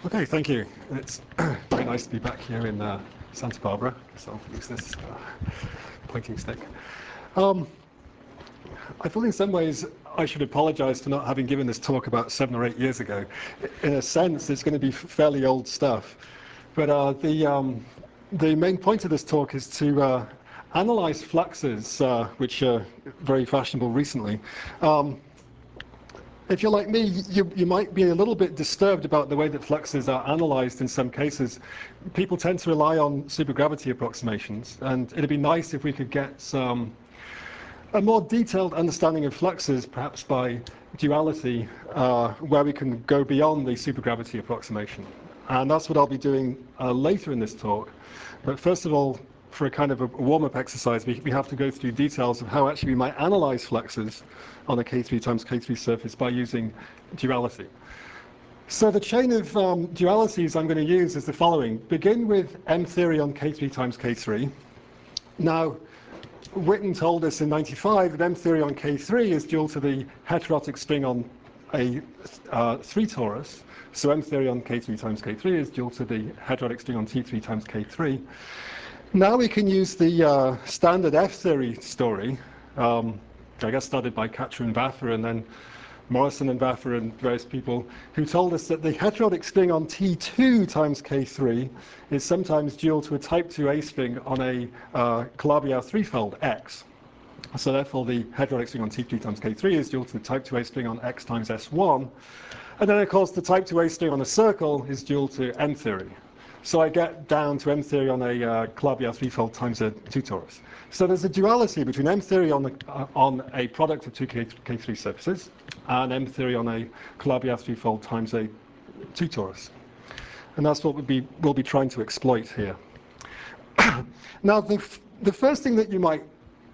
Okay, thank you. It's very nice to be back here in Santa Barbara, so I'll use this pointing stick. I feel in some ways I should apologize for not having given this talk about 7 or 8 years ago. In a sense, it's going to be fairly old stuff. But the main point of this talk is to analyze fluxes, which are very fashionable recently. If you're like me, you might be a little bit disturbed about the way that fluxes are analyzed in some cases. People tend to rely on supergravity approximations, and it'd be nice if we could get a more detailed understanding of fluxes, perhaps by duality, where we can go beyond the supergravity approximation. And that's what I'll be doing later in this talk. But first of all, for a kind of a warm-up exercise, we have to go through details of how actually we might analyze fluxes on a K3 times K3 surface by using duality. So the chain of dualities I'm going to use is the following. Begin with M theory on K3 times K3. Now, Witten told us in 95 that M theory on K3 is dual to the heterotic string on a 3 torus. So M theory on K3 times K3 is dual to the heterotic string on T3 times K3. Now we can use the standard F theory story, I guess started by Katcher and Vafa, and then Morrison and Vafa and various people, who told us that the heterotic string on T2 times K3 is sometimes dual to a type 2A string on a Calabi-Yau threefold X. So therefore the heterotic string on T3 times K3 is dual to the type 2A string on X times S1. And then of course the type 2A string on a circle is dual to M theory. So I get down to M theory on a Calabi-Yau threefold times a 2 torus. So there's a duality between M theory on a product of two K3 surfaces and M theory on a Calabi-Yau threefold times a 2 torus. And that's what we'll be trying to exploit here. Now, the first thing that you might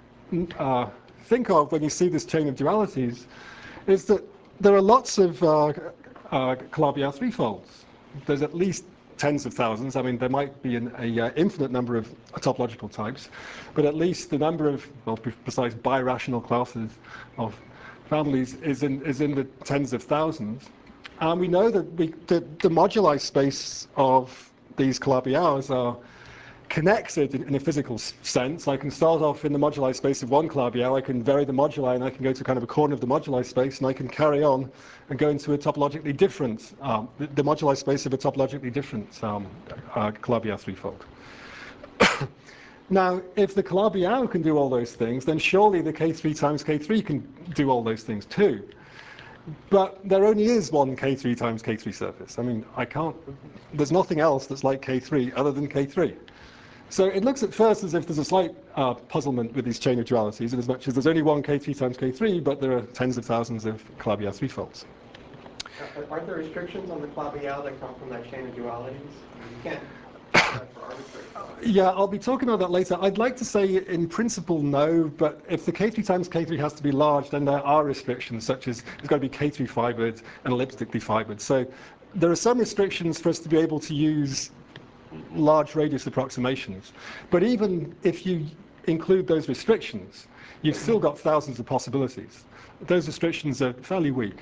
think of when you see this chain of dualities is that there are lots of Calabi-Yau threefolds. There's at least tens of thousands. I mean, there might be an infinite number of topological types, but at least the number of, well, precise birational classes of families is in the tens of thousands. And we know that the moduli space of these Calabi-Yaus are connected in a physical sense. I can start off in the moduli space of one Calabi-Yau, I can vary the moduli, and I can go to kind of a corner of the moduli space, and I can carry on and go into a topologically different, the moduli space of a topologically different Calabi-Yau threefold. Now, if the Calabi-Yau can do all those things, then surely the K3 times K3 can do all those things too. But there only is one K3 times K3 surface. I mean, there's nothing else that's like K3 other than K3. So it looks at first as if there's a slight puzzlement with these chain of dualities, in as much as there's only one K3 times K3, but there are tens of thousands of Calabi-Yau threefolds. Aren't there restrictions on the Calabi-Yau that come from that chain of dualities? You can't do that for arbitrary. Yeah, I'll be talking about that later. I'd like to say in principle no, but if the K3 times K3 has to be large, then there are restrictions, such as it's got to be K3 fibered and elliptically fibered. So there are some restrictions for us to be able to use large radius approximations. But even if you include those restrictions, you've still got thousands of possibilities. Those restrictions are fairly weak.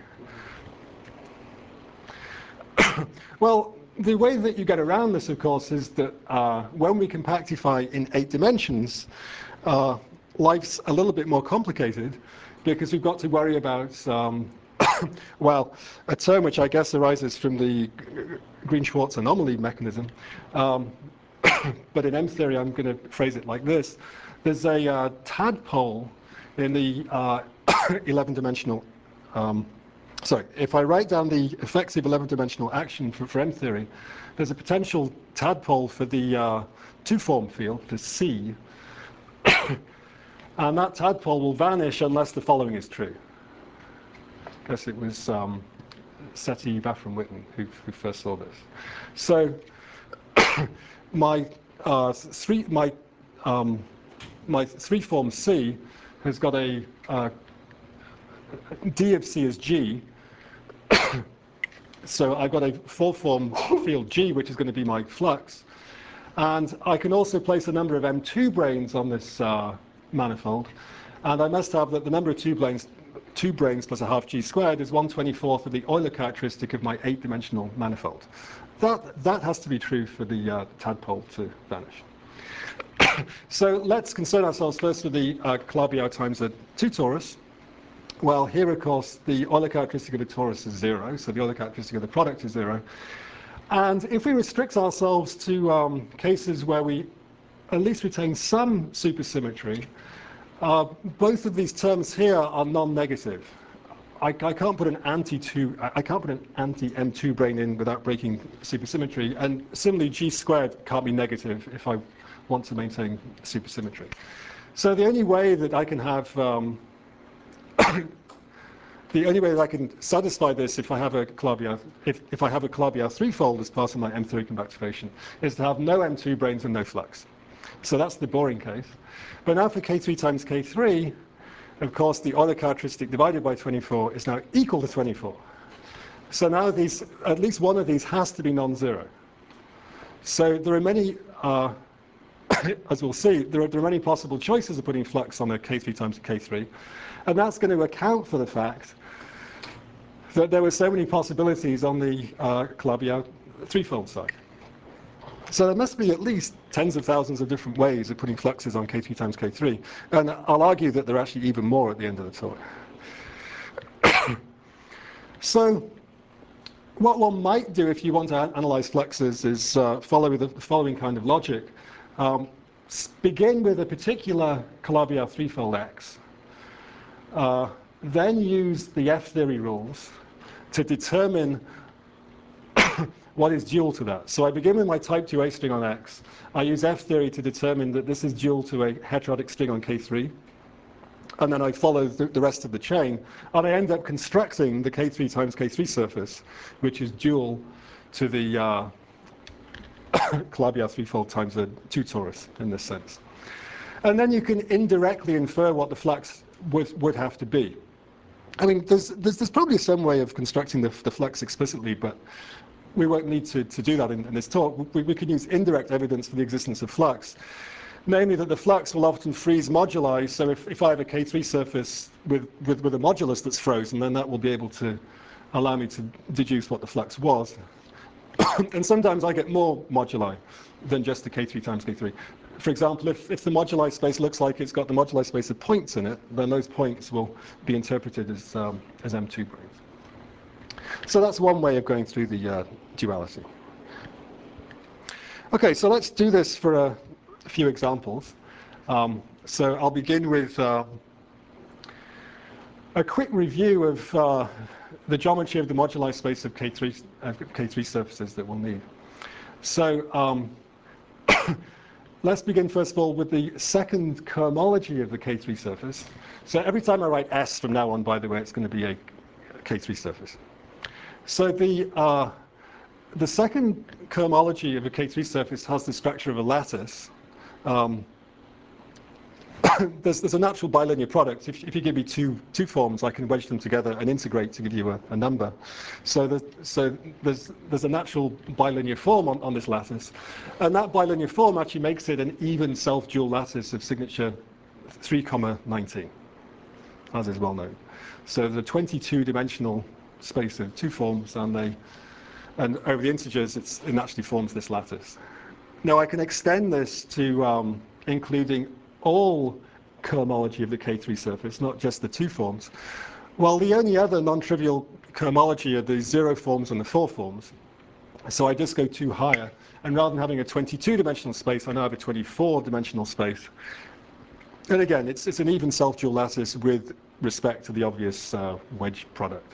Well, the way that you get around this, of course, is that when we compactify in 8 dimensions, life's a little bit more complicated because we've got to worry about, well, a term which I guess arises from the Green-Schwarz anomaly mechanism. But in M theory, I'm going to phrase it like this. There's a tadpole in the 11-dimensional. Sorry, if I write down the effective 11-dimensional action for M theory, there's a potential tadpole for the two-form field, the C. And that tadpole will vanish unless the following is true. I guess it was Seti, Vafa, and Witten who first saw this. So my three-form C has got a D of C is G. So I've got a four-form field G, which is going to be my flux. And I can also place a number of M2 branes on this manifold. And I must have that the number of two branes 2 branes plus a half g squared is 1/24th of the Euler characteristic of my 8-dimensional manifold. That has to be true for the tadpole to vanish. So let's concern ourselves first with the Calabi-Yau times a 2 torus. Well, here, of course, the Euler characteristic of the torus is 0, so the Euler characteristic of the product is 0. And if we restrict ourselves to cases where we at least retain some supersymmetry, both of these terms here are non-negative. I can't put an anti-M2 brane in without breaking supersymmetry, and similarly, G squared can't be negative if I want to maintain supersymmetry. So the only way that I can have the only way that I can satisfy this if I have a Calabi-Yau if I have a Calabi-Yau threefold as part of my M3 convectivation is to have no M2 branes and no flux. So that's the boring case. But now for K3 times K3, of course, the Euler characteristic divided by 24 is now equal to 24. So now these, at least one of these has to be non-zero. So there are many, as we'll see, there are many possible choices of putting flux on a K3 times K3. And that's going to account for the fact that there were so many possibilities on the Calabi-Yau threefold side. So there must be at least tens of thousands of different ways of putting fluxes on K3 times K3. And I'll argue that there are actually even more at the end of the talk. So what one might do if you want to analyze fluxes is follow the following kind of logic. Begin with a particular Calabi-Yau threefold X. Then use the F-theory rules to determine what is dual to that. So I begin with my type 2A string on X. I use F-theory to determine that this is dual to a heterotic string on K3. And then I follow the rest of the chain. And I end up constructing the K3 times K3 surface, which is dual to the Calabi-Yau threefold times a 2 torus in this sense. And then you can indirectly infer what the flux would have to be. I mean, there's probably some way of constructing the flux explicitly, but we won't need to do that in this talk. We can use indirect evidence for the existence of flux, namely that the flux will often freeze moduli. So if I have a K3 surface with a modulus that's frozen, then that will be able to allow me to deduce what the flux was. And sometimes I get more moduli than just the K3 times K3. For example, if the moduli space looks like it's got the moduli space of points in it, then those points will be interpreted as M2 branes. So that's one way of going through the duality. Okay, so let's do this for a few examples. So I'll begin with a quick review of the geometry of the moduli space of K3 surfaces that we'll need. So let's begin first of all with the second cohomology of the K3 surface. So every time I write S from now on, by the way, it's going to be a K3 surface. So the second cohomology of a K3 surface has the structure of a lattice. There's a natural bilinear product. If you give me two forms, I can wedge them together and integrate to give you a number. So there's a natural bilinear form on this lattice. And that bilinear form actually makes it an even self-dual lattice of signature 3,19, as is well known. So the 22-dimensional space of two forms, and over the integers, it naturally forms this lattice. Now I can extend this to including all cohomology of the K3 surface, not just the two forms. Well, the only other non-trivial cohomology are the 0 forms and the 4 forms. So I just go 2 higher, and rather than having a 22-dimensional space, I now have a 24-dimensional space. And again, it's an even self-dual lattice with respect to the obvious wedge product.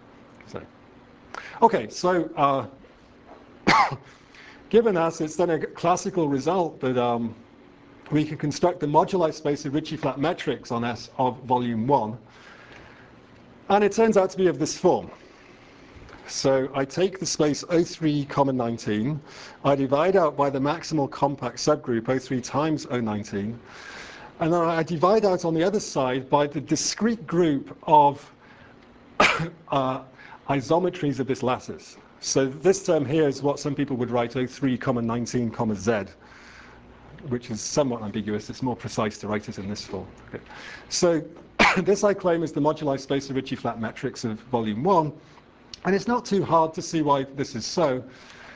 Okay, so given us, it's then a classical result that we can construct the moduli space of Ricci-flat metrics on S of volume 1. And it turns out to be of this form. So I take the space O3, 19, I divide out by the maximal compact subgroup O3 times O19, and then I divide out on the other side by the discrete group of isometries of this lattice. So this term here is what some people would write O3, 19, Z, which is somewhat ambiguous. It's more precise to write it in this form. Okay. So this I claim is the moduli space of Ricci flat metrics of volume 1. And it's not too hard to see why this is so.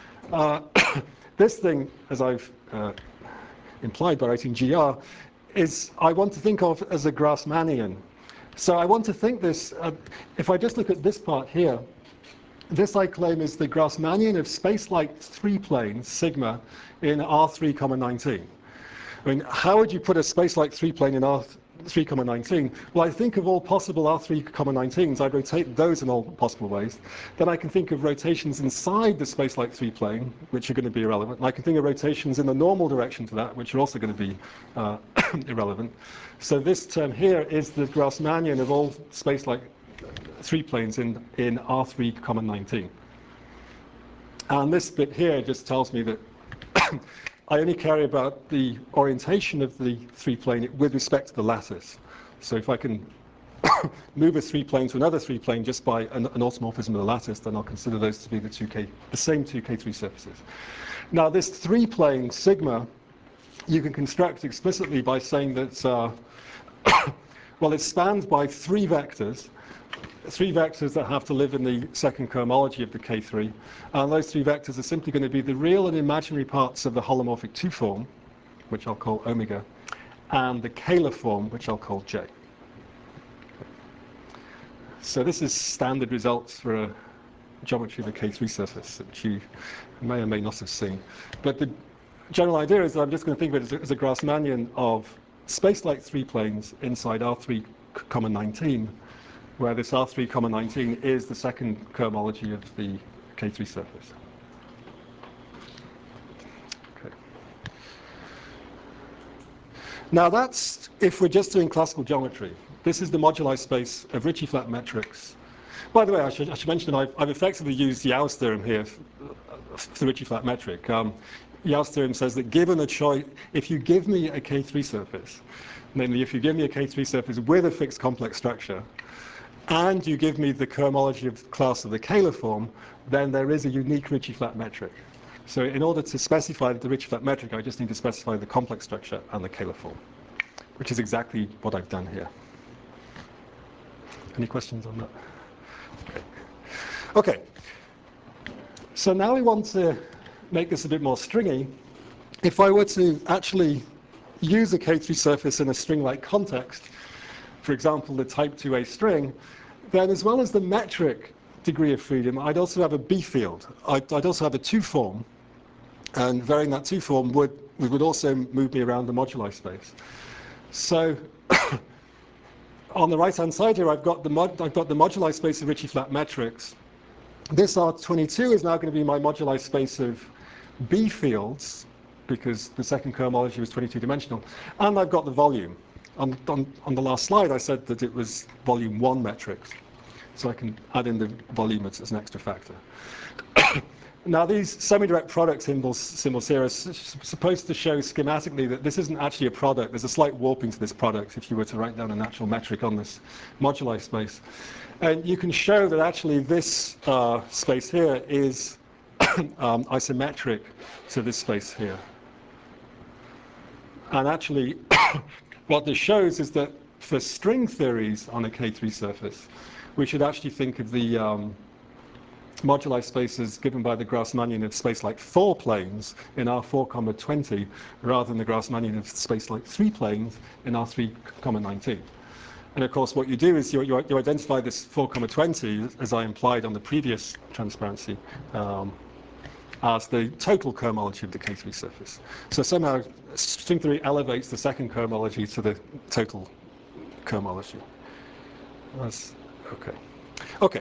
This thing, as I've implied by writing GR, is I want to think of as a Grassmannian. So I want to think this, if I just look at this part here, this I claim is the Grassmannian of space-like 3 planes, sigma, in R3, 19. I mean, how would you put a space-like 3 plane in R3, 19? Well, I think of all possible R3, 19s. I'd rotate those in all possible ways. Then I can think of rotations inside the space-like 3 plane, which are going to be irrelevant. And I can think of rotations in the normal direction to that, which are also going to be irrelevant. So this term here is the Grassmannian of all space-like 3 planes in R3, 19. And this bit here just tells me that I only care about the orientation of the 3 plane with respect to the lattice. So if I can move a 3 plane to another 3 plane just by an automorphism of the lattice, then I'll consider those to be the same 2K3 surfaces. Now this 3 plane sigma, you can construct explicitly by saying that, well, it's spanned by 3 vectors that have to live in the second cohomology of the K3. And those 3 vectors are simply going to be the real and imaginary parts of the holomorphic 2 form, which I'll call omega, and the Kähler form, which I'll call J. So this is standard results for a geometry of a K3 surface, which you may or may not have seen. But the general idea is that I'm just going to think of it as a Grassmannian of space-like 3 planes inside R3, 19, where this R3, 19 is the second cohomology of the K3 surface. Okay. Now that's if we're just doing classical geometry. This is the moduli space of Ricci flat metrics. By the way, I should mention I've effectively used Yau's theorem here for the Ricci flat metric. Yau's theorem says that given a choice, if you give me a K3 surface, namely if you give me a K3 surface with a fixed complex structure, and you give me the cohomology of the class of the Kähler form, then there is a unique Ricci flat metric. So in order to specify the Ricci flat metric, I just need to specify the complex structure and the Kähler form, which is exactly what I've done here. Any questions on that? Okay. So now we want to make this a bit more stringy. If I were to actually use a K3 surface in a string-like context, for example, the type 2a string, then as well as the metric degree of freedom, I'd also have a B field. I'd also have a 2 form, and varying that 2 form would also move me around the moduli space. So on the right-hand side here, I've got the moduli space of Ricci flat metrics. This R22 is now going to be my moduli space of B fields, because the second cohomology was 22-dimensional, and I've got the volume. On the last slide, I said that it was volume 1 metrics, so I can add in the volume as an extra factor. Now, these semi-direct product symbols here are supposed to show schematically that this isn't actually a product. There's a slight warping to this product if you were to write down a natural metric on this moduli space. And you can show that actually this space here is isometric to this space here. And actually, what this shows is that for string theories on a K3 surface, we should actually think of the moduli spaces given by the Grassmannian of space-like 4 planes in R4, 20, rather than the Grassmannian of space-like 3 planes in R3, 19. And of course, what you do is you identify this 4, 20, as I implied on the previous transparency, as the total cohomology of the K3 surface. So somehow, string theory elevates the second cohomology to the total cohomology. That's okay. Okay.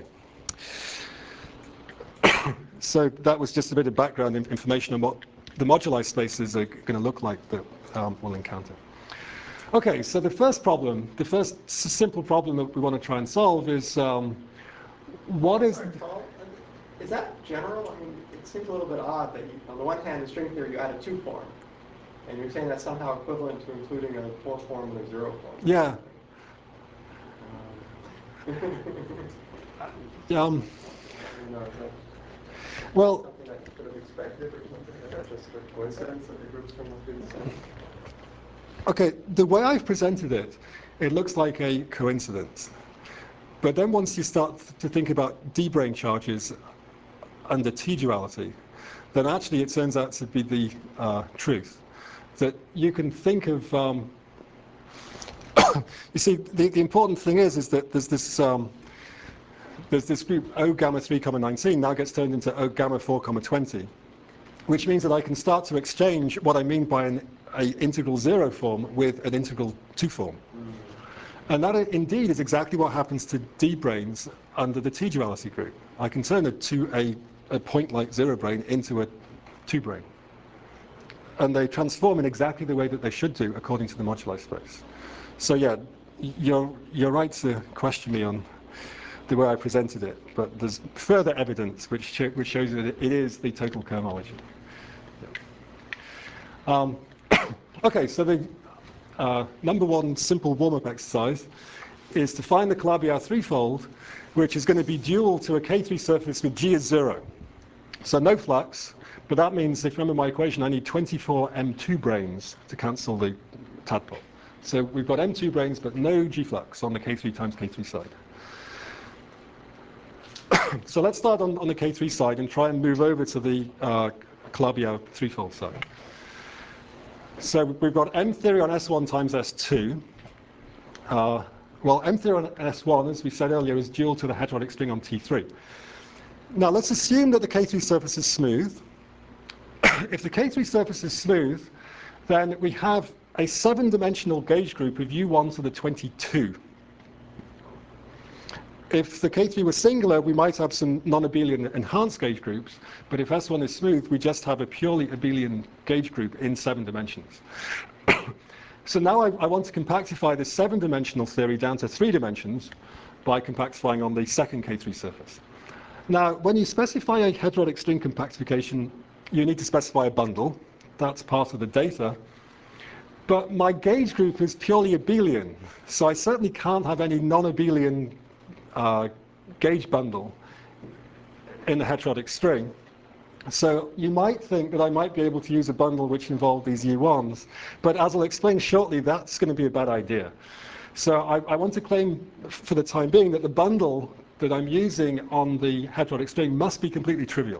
So that was just a bit of background information on what the moduli spaces are going to look like that we'll encounter. Okay, so the first problem, the first simple problem that we want to try and solve is what is... Sorry, Paul, is that general? I mean, it seems a little bit odd that on the one hand, in string theory, you add a 2 form, and you're saying that's somehow equivalent to including a 4 form and a 0 form. Yeah. Well, something that you could have expected, or something like that, just a coincidence that the groups can look the same. Okay, the way I've presented it it looks like a coincidence. But then once you start to think about d-brane charges under T-duality, then actually it turns out to be the truth. That you can think of, you see, the important thing is that there's this group O gamma 3, 19 now gets turned into O gamma 4, 20, which means that I can start to exchange what I mean by an integral 0 form with an integral 2 form. And that indeed is exactly what happens to d-branes under the T-duality group. I can turn a point-like 0 brane into a 2 brane. And they transform in exactly the way that they should do according to the moduli space. So yeah, you're right to question me on the way I presented it, but there's further evidence which shows that it is the total cohomology. Yeah. Okay, so the number one simple warm-up exercise is to find the Calabi-Yau threefold, which is going to be dual to a K3 surface with G is 0. So no flux, but that means, if you remember my equation, I need 24 M2 branes to cancel the tadpole. So we've got M2 branes, but no G flux on the K3 times K3 side. So let's start on the K3 side and try and move over to the Calabi-Yau threefold side. So we've got M theory on S1 times S2. Well, M theory on S1, as we said earlier, is dual to the heterotic string on T3. Now let's assume that the K3 surface is smooth. If the K3 surface is smooth, then we have a 7-dimensional gauge group of U1 to the 22. If the K3 was singular, we might have some non-abelian enhanced gauge groups, but if S1 is smooth, we just have a purely abelian gauge group in 7 dimensions. So now I want to compactify this 7-dimensional theory down to 3 dimensions by compactifying on the second K3 surface. Now, when you specify a heterotic string compactification, you need to specify a bundle. That's part of the data. But my gauge group is purely abelian, so I certainly can't have any non-abelian gauge bundle in the heterotic string. So you might think that I might be able to use a bundle which involved these U1s, but as I'll explain shortly, that's going to be a bad idea. So I want to claim for the time being that the bundle that I'm using on the heterotic string must be completely trivial.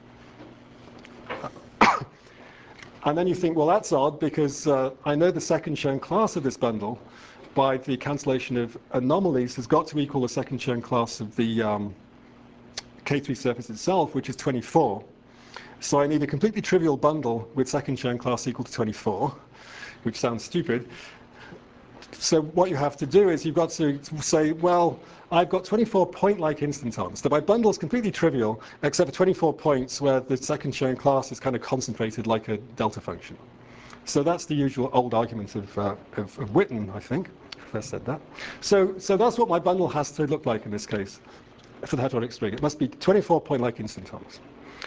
And then you think, well, that's odd, because I know the second Chern class of this bundle, by the cancellation of anomalies, has got to equal the second Chern class of the K3 surface itself, which is 24. So I need a completely trivial bundle with second Chern class equal to 24, which sounds stupid. So what you have to do is you've got to say, well, I've got 24 point-like instantons. So my bundle is completely trivial, except for 24 points where the second Chern class is kind of concentrated like a delta function. So that's the usual old argument of Witten, I think. First said that. So that's what my bundle has to look like in this case for the heterotic string. It must be 24 point-like instantons.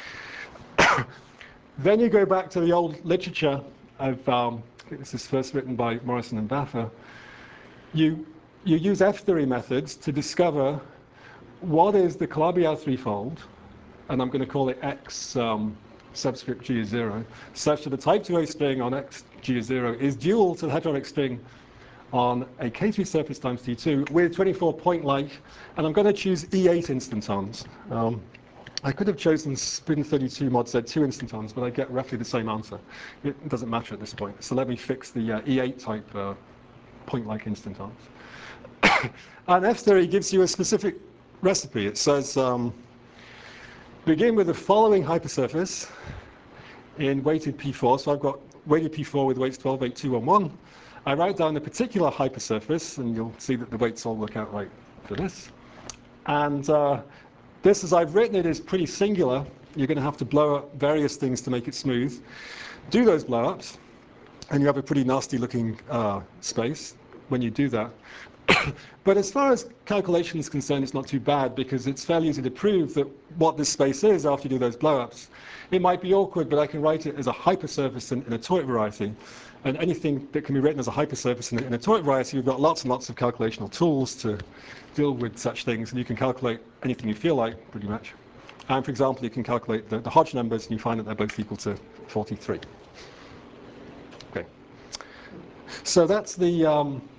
Then you go back to the old literature of, I think this is first written by Morrison and Baffa. You use F-theory methods to discover what is the Calabi-Yau threefold, and I'm going to call it X subscript G is 0, such that the type 2A string on X G is 0 is dual to the heterotic string on a K3 surface times T2 with 24 point-like, and I'm going to choose E8 instantons. I could have chosen spin 32 mod Z2 instantons, but I get roughly the same answer. It doesn't matter at this point. So let me fix the E8 type point-like instantons. And F-theory gives you a specific recipe. It says, begin with the following hypersurface in weighted P4. So I've got weighted P4 with weights 12, 8, 2, 1, 1. I write down a particular hypersurface, and you'll see that the weights all work out right for this. And this, as I've written it, is pretty singular. You're going to have to blow up various things to make it smooth. Do those blow-ups, and you have a pretty nasty-looking space when you do that. But as far as calculation is concerned, it's not too bad, because it's fairly easy to prove that what this space is after you do those blow-ups. It might be awkward, but I can write it as a hypersurface in a toric variety. And anything that can be written as a hypersurface in a toric variety, you've got lots and lots of calculational tools to deal with such things, and you can calculate anything you feel like, pretty much. And for example, you can calculate the Hodge numbers, and you find that they're both equal to 43. Okay. So that's the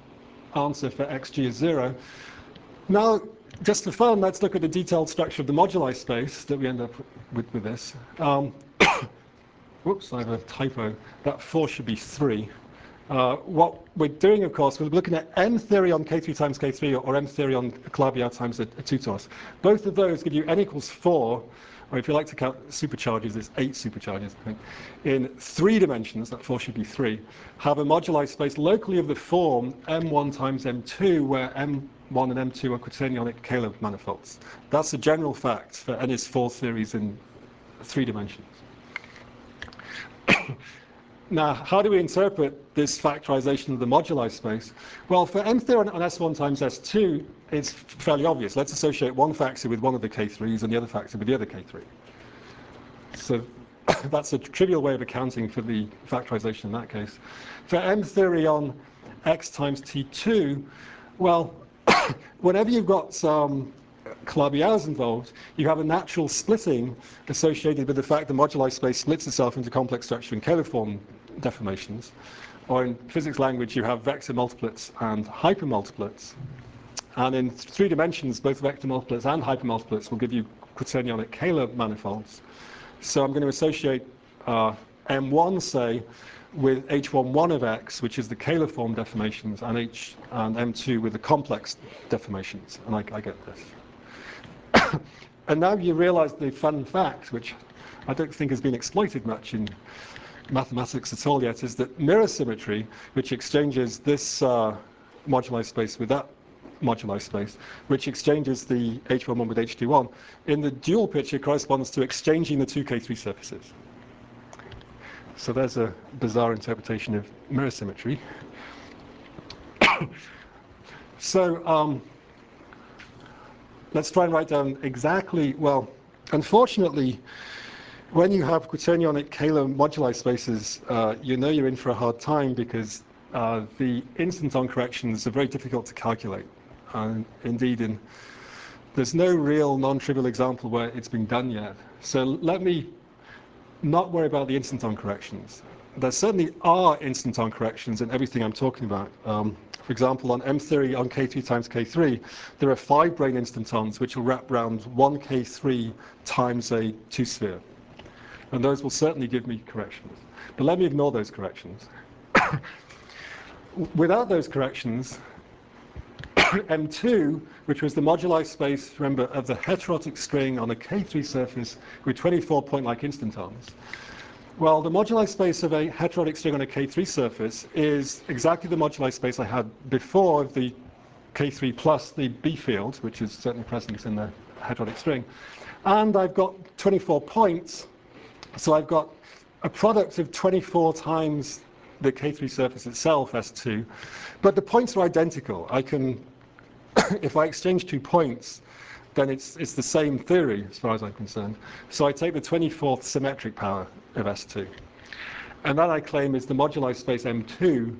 answer for xg is 0. Now, just for fun, let's look at the detailed structure of the moduli space that we end up with this. Whoops, I have a typo. That 4 should be 3. What we're doing, of course, we're looking at M theory on K3 times K3 or M theory on Calabi-Yau times a 2-TOS. Both of those give you n equals 4, or if you like to count supercharges, it's 8 supercharges, I think, in 3 dimensions, that 4 should be 3, have a moduli space locally of the form M1 times M2, where M1 and M2 are quaternionic Kähler manifolds. That's a general fact for n is 4 theories in 3 dimensions. Now, how do we interpret this factorization of the moduli space? Well, for M theory on S1 times S2, it's fairly obvious. Let's associate one factor with one of the K3s and the other factor with the other K3. So that's a trivial way of accounting for the factorization in that case. For M theory on X times T2, well, whenever you've got some Calabi-Yaus involved, you have a natural splitting associated with the fact the moduli space splits itself into complex structure and Kähler form deformations. Or in physics language, you have vector multiplets and hypermultiplets. And in 3 dimensions, both vector multiplets and hypermultiplets will give you quaternionic Kähler manifolds. So I'm going to associate M1, say, with H11 of X, which is the Kähler form deformations, and M2 with the complex deformations. And I get this. And now you realize the fun fact, which I don't think has been exploited much in mathematics at all yet, is that mirror symmetry, which exchanges this moduli space with that moduli space, which exchanges the H11 with H21, in the dual picture corresponds to exchanging the 2 K3 surfaces. So there's a bizarre interpretation of mirror symmetry. So let's try and write down exactly, well, unfortunately, when you have quaternionic Kähler moduli spaces, you know you're in for a hard time because the instanton corrections are very difficult to calculate. And indeed, there's no real non-trivial example where it's been done yet. So let me not worry about the instanton corrections. There certainly are instanton corrections in everything I'm talking about. For example, on M theory on K3 times K3, there are 5 brane instantons which will wrap around 1 K3 times a 2-sphere. And those will certainly give me corrections. But let me ignore those corrections. Without those corrections, M2, which was the moduli space, remember, of the heterotic string on a K3 surface with 24 point-like instantons. Well, the moduli space of a heterotic string on a K3 surface is exactly the moduli space I had before the K3 plus the B field, which is certainly present in the heterotic string. And I've got 24 points, so I've got a product of 24 times the K3 surface itself, S2, but the points are identical. I can, if I exchange 2 points, then it's the same theory as far as I'm concerned. So I take the 24th symmetric power of S2. And that I claim is the moduli space M2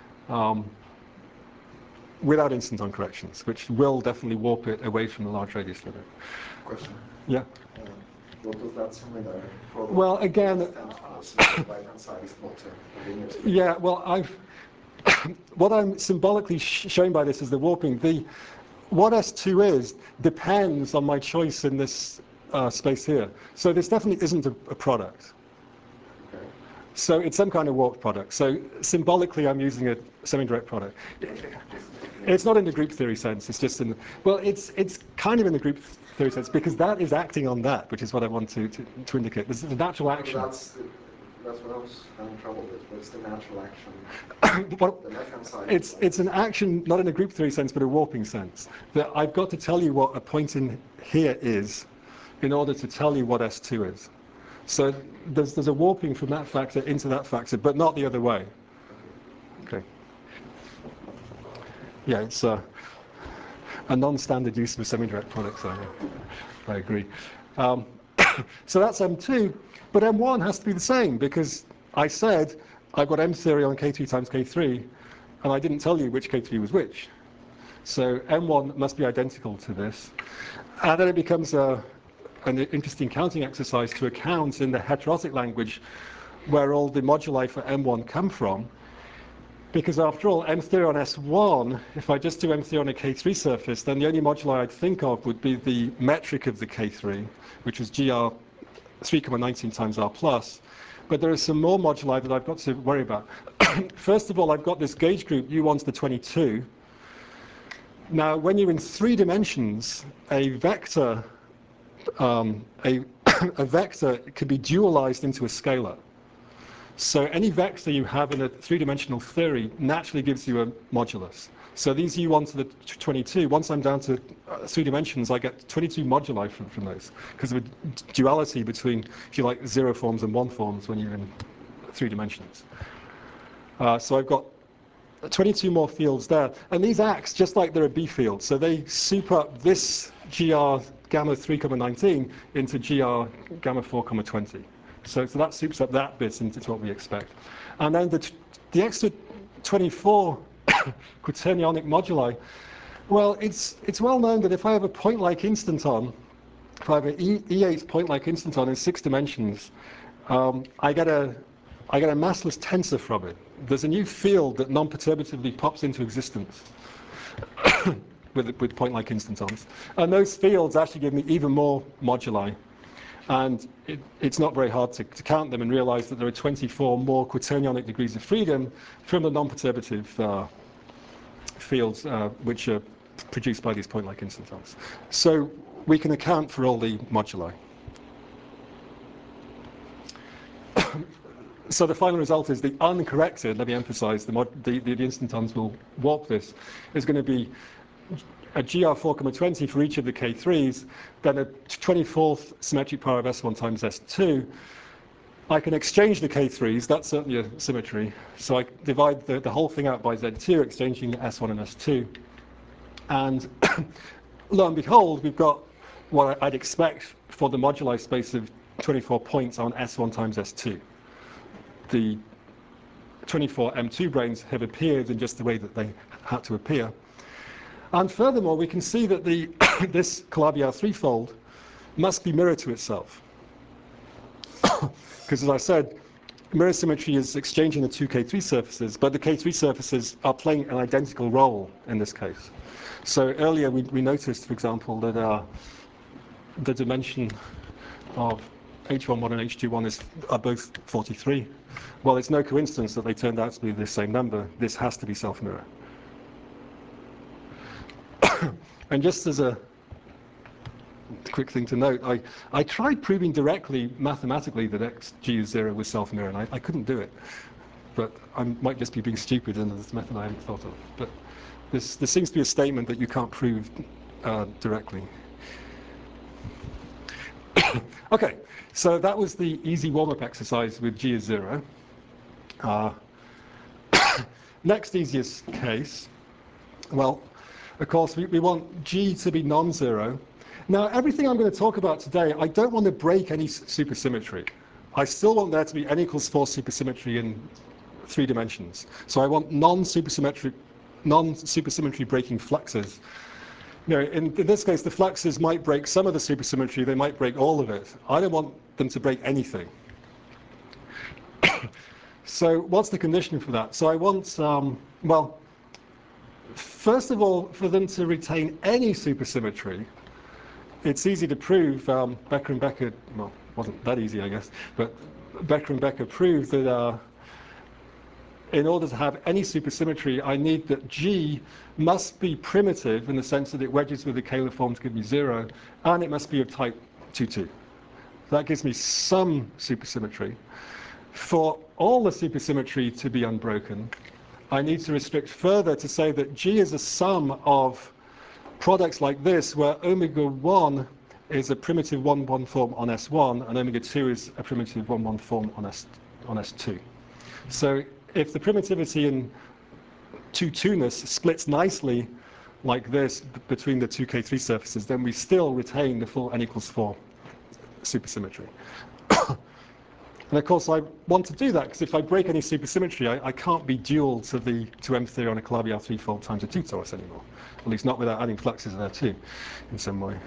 without instanton corrections, which will definitely warp it away from the large radius limit. Question? Yeah. What was that similar for? Well, again, right-hand side is not a linear space. yeah, well, what I'm symbolically showing by this is the warping. What S2 is depends on my choice in this space here. So this definitely isn't a product. Okay. So it's some kind of warped product. So symbolically, I'm using a semi-direct product. It's not in the group theory sense. It's just in the, well, it's kind of in the group theory sense because that is acting on that, which is what I want to indicate. This is a natural action. That's what I was having trouble with. What's the natural action? Well, The left-hand side. It's an action not in a group theory sense, but a warping sense. That I've got to tell you what a point in here is in order to tell you what S2 is. So there's a warping from that factor into that factor, but not the other way. Okay. Yeah, it's a non-standard use of a semi-direct product, so I agree. So that's M2, but M1 has to be the same because I said I've got M theory on K2 times K3, and I didn't tell you which K3 was which. So M1 must be identical to this. And then it becomes an interesting counting exercise to account in the heterotic language where all the moduli for M1 come from. Because after all, M3 on S1, if I just do M3 on a K3 surface, then the only moduli I'd think of would be the metric of the K3, which is GR 3,19 times R plus. But there are some more moduli that I've got to worry about. First of all, I've got this gauge group U1 to the 22. Now, when you're in 3 dimensions, a vector, a vector can be dualized into a scalar. So any vector you have in a 3-dimensional theory naturally gives you a modulus. So these U1 to the 22, once I'm down to 3 dimensions, I get 22 moduli from those, because of a duality between, if you like, 0 forms and 1 forms when you're in 3 dimensions. So I've got 22 more fields there. And these acts just like they're a B field. So they soup up this GR gamma 3,19 into GR gamma 4,20. So that soups up that bit into what we expect. And then the extra 24 quaternionic moduli, well, it's well known that if I have a point-like instanton, if I have an E8 point-like instanton in 6 dimensions, I get a massless tensor from it. There's a new field that non-perturbatively pops into existence with point-like instantons. And those fields actually give me even more moduli. And it's not very hard to count them and realize that there are 24 more quaternionic degrees of freedom from the non-perturbative fields which are produced by these point-like instantons. So we can account for all the moduli. So the final result is the uncorrected, let me emphasize, the instantons will warp this, is going to be a GR 4,20 for each of the K3s, then a 24th symmetric power of S1 times S2. I can exchange the K3s, that's certainly a symmetry. So I divide the whole thing out by Z2, exchanging S1 and S2. And lo and behold, we've got what I'd expect for the moduli space of 24 points on S1 times S2. The 24 M2 branes have appeared in just the way that they had to appear. And furthermore, we can see that this Calabi-Yau threefold must be mirror to itself. Because as I said, mirror symmetry is exchanging the 2 K3 surfaces, but the K3 surfaces are playing an identical role in this case. So earlier we noticed, for example, that the dimension of H11 and H21 are both 43. Well, it's no coincidence that they turned out to be the same number. This has to be self-mirror. And just as a quick thing to note, I tried proving directly, mathematically, that XG is 0 with self-mirror, and I couldn't do it. But I might just be being stupid in this method I hadn't thought of. But there seems to be a statement that you can't prove directly. Okay, so that was the easy warm-up exercise with G is 0. Next easiest case, well, of course, we want G to be non-zero. Now, everything I'm going to talk about today, I don't want to break any supersymmetry. I still want there to be n equals 4 supersymmetry in 3 dimensions. So I want non-supersymmetry breaking fluxes. You know, in this case, the fluxes might break some of the supersymmetry, they might break all of it. I don't want them to break anything. So what's the condition for that? So I want, well, first of all, for them to retain any supersymmetry, it's easy to prove. Becker and Becker, well, it wasn't that easy, I guess, but Becker and Becker proved that in order to have any supersymmetry, I need that G must be primitive in the sense that it wedges with the Kähler form to give me 0, and it must be of type 2,2. That gives me some supersymmetry. For all the supersymmetry to be unbroken, I need to restrict further to say that G is a sum of products like this, where omega 1 is a primitive 1,1 form on S1, and omega 2 is a primitive 1,1 form on S2. So if the primitivity in 2,2-ness splits nicely like this between the 2 K3 surfaces, then we still retain the full n equals 4 supersymmetry. And of course, I want to do that, because if I break any supersymmetry, I can't be dual to M3 on a Calabi-Yau threefold times a 2 torus anymore. At least not without adding fluxes there too, in some way.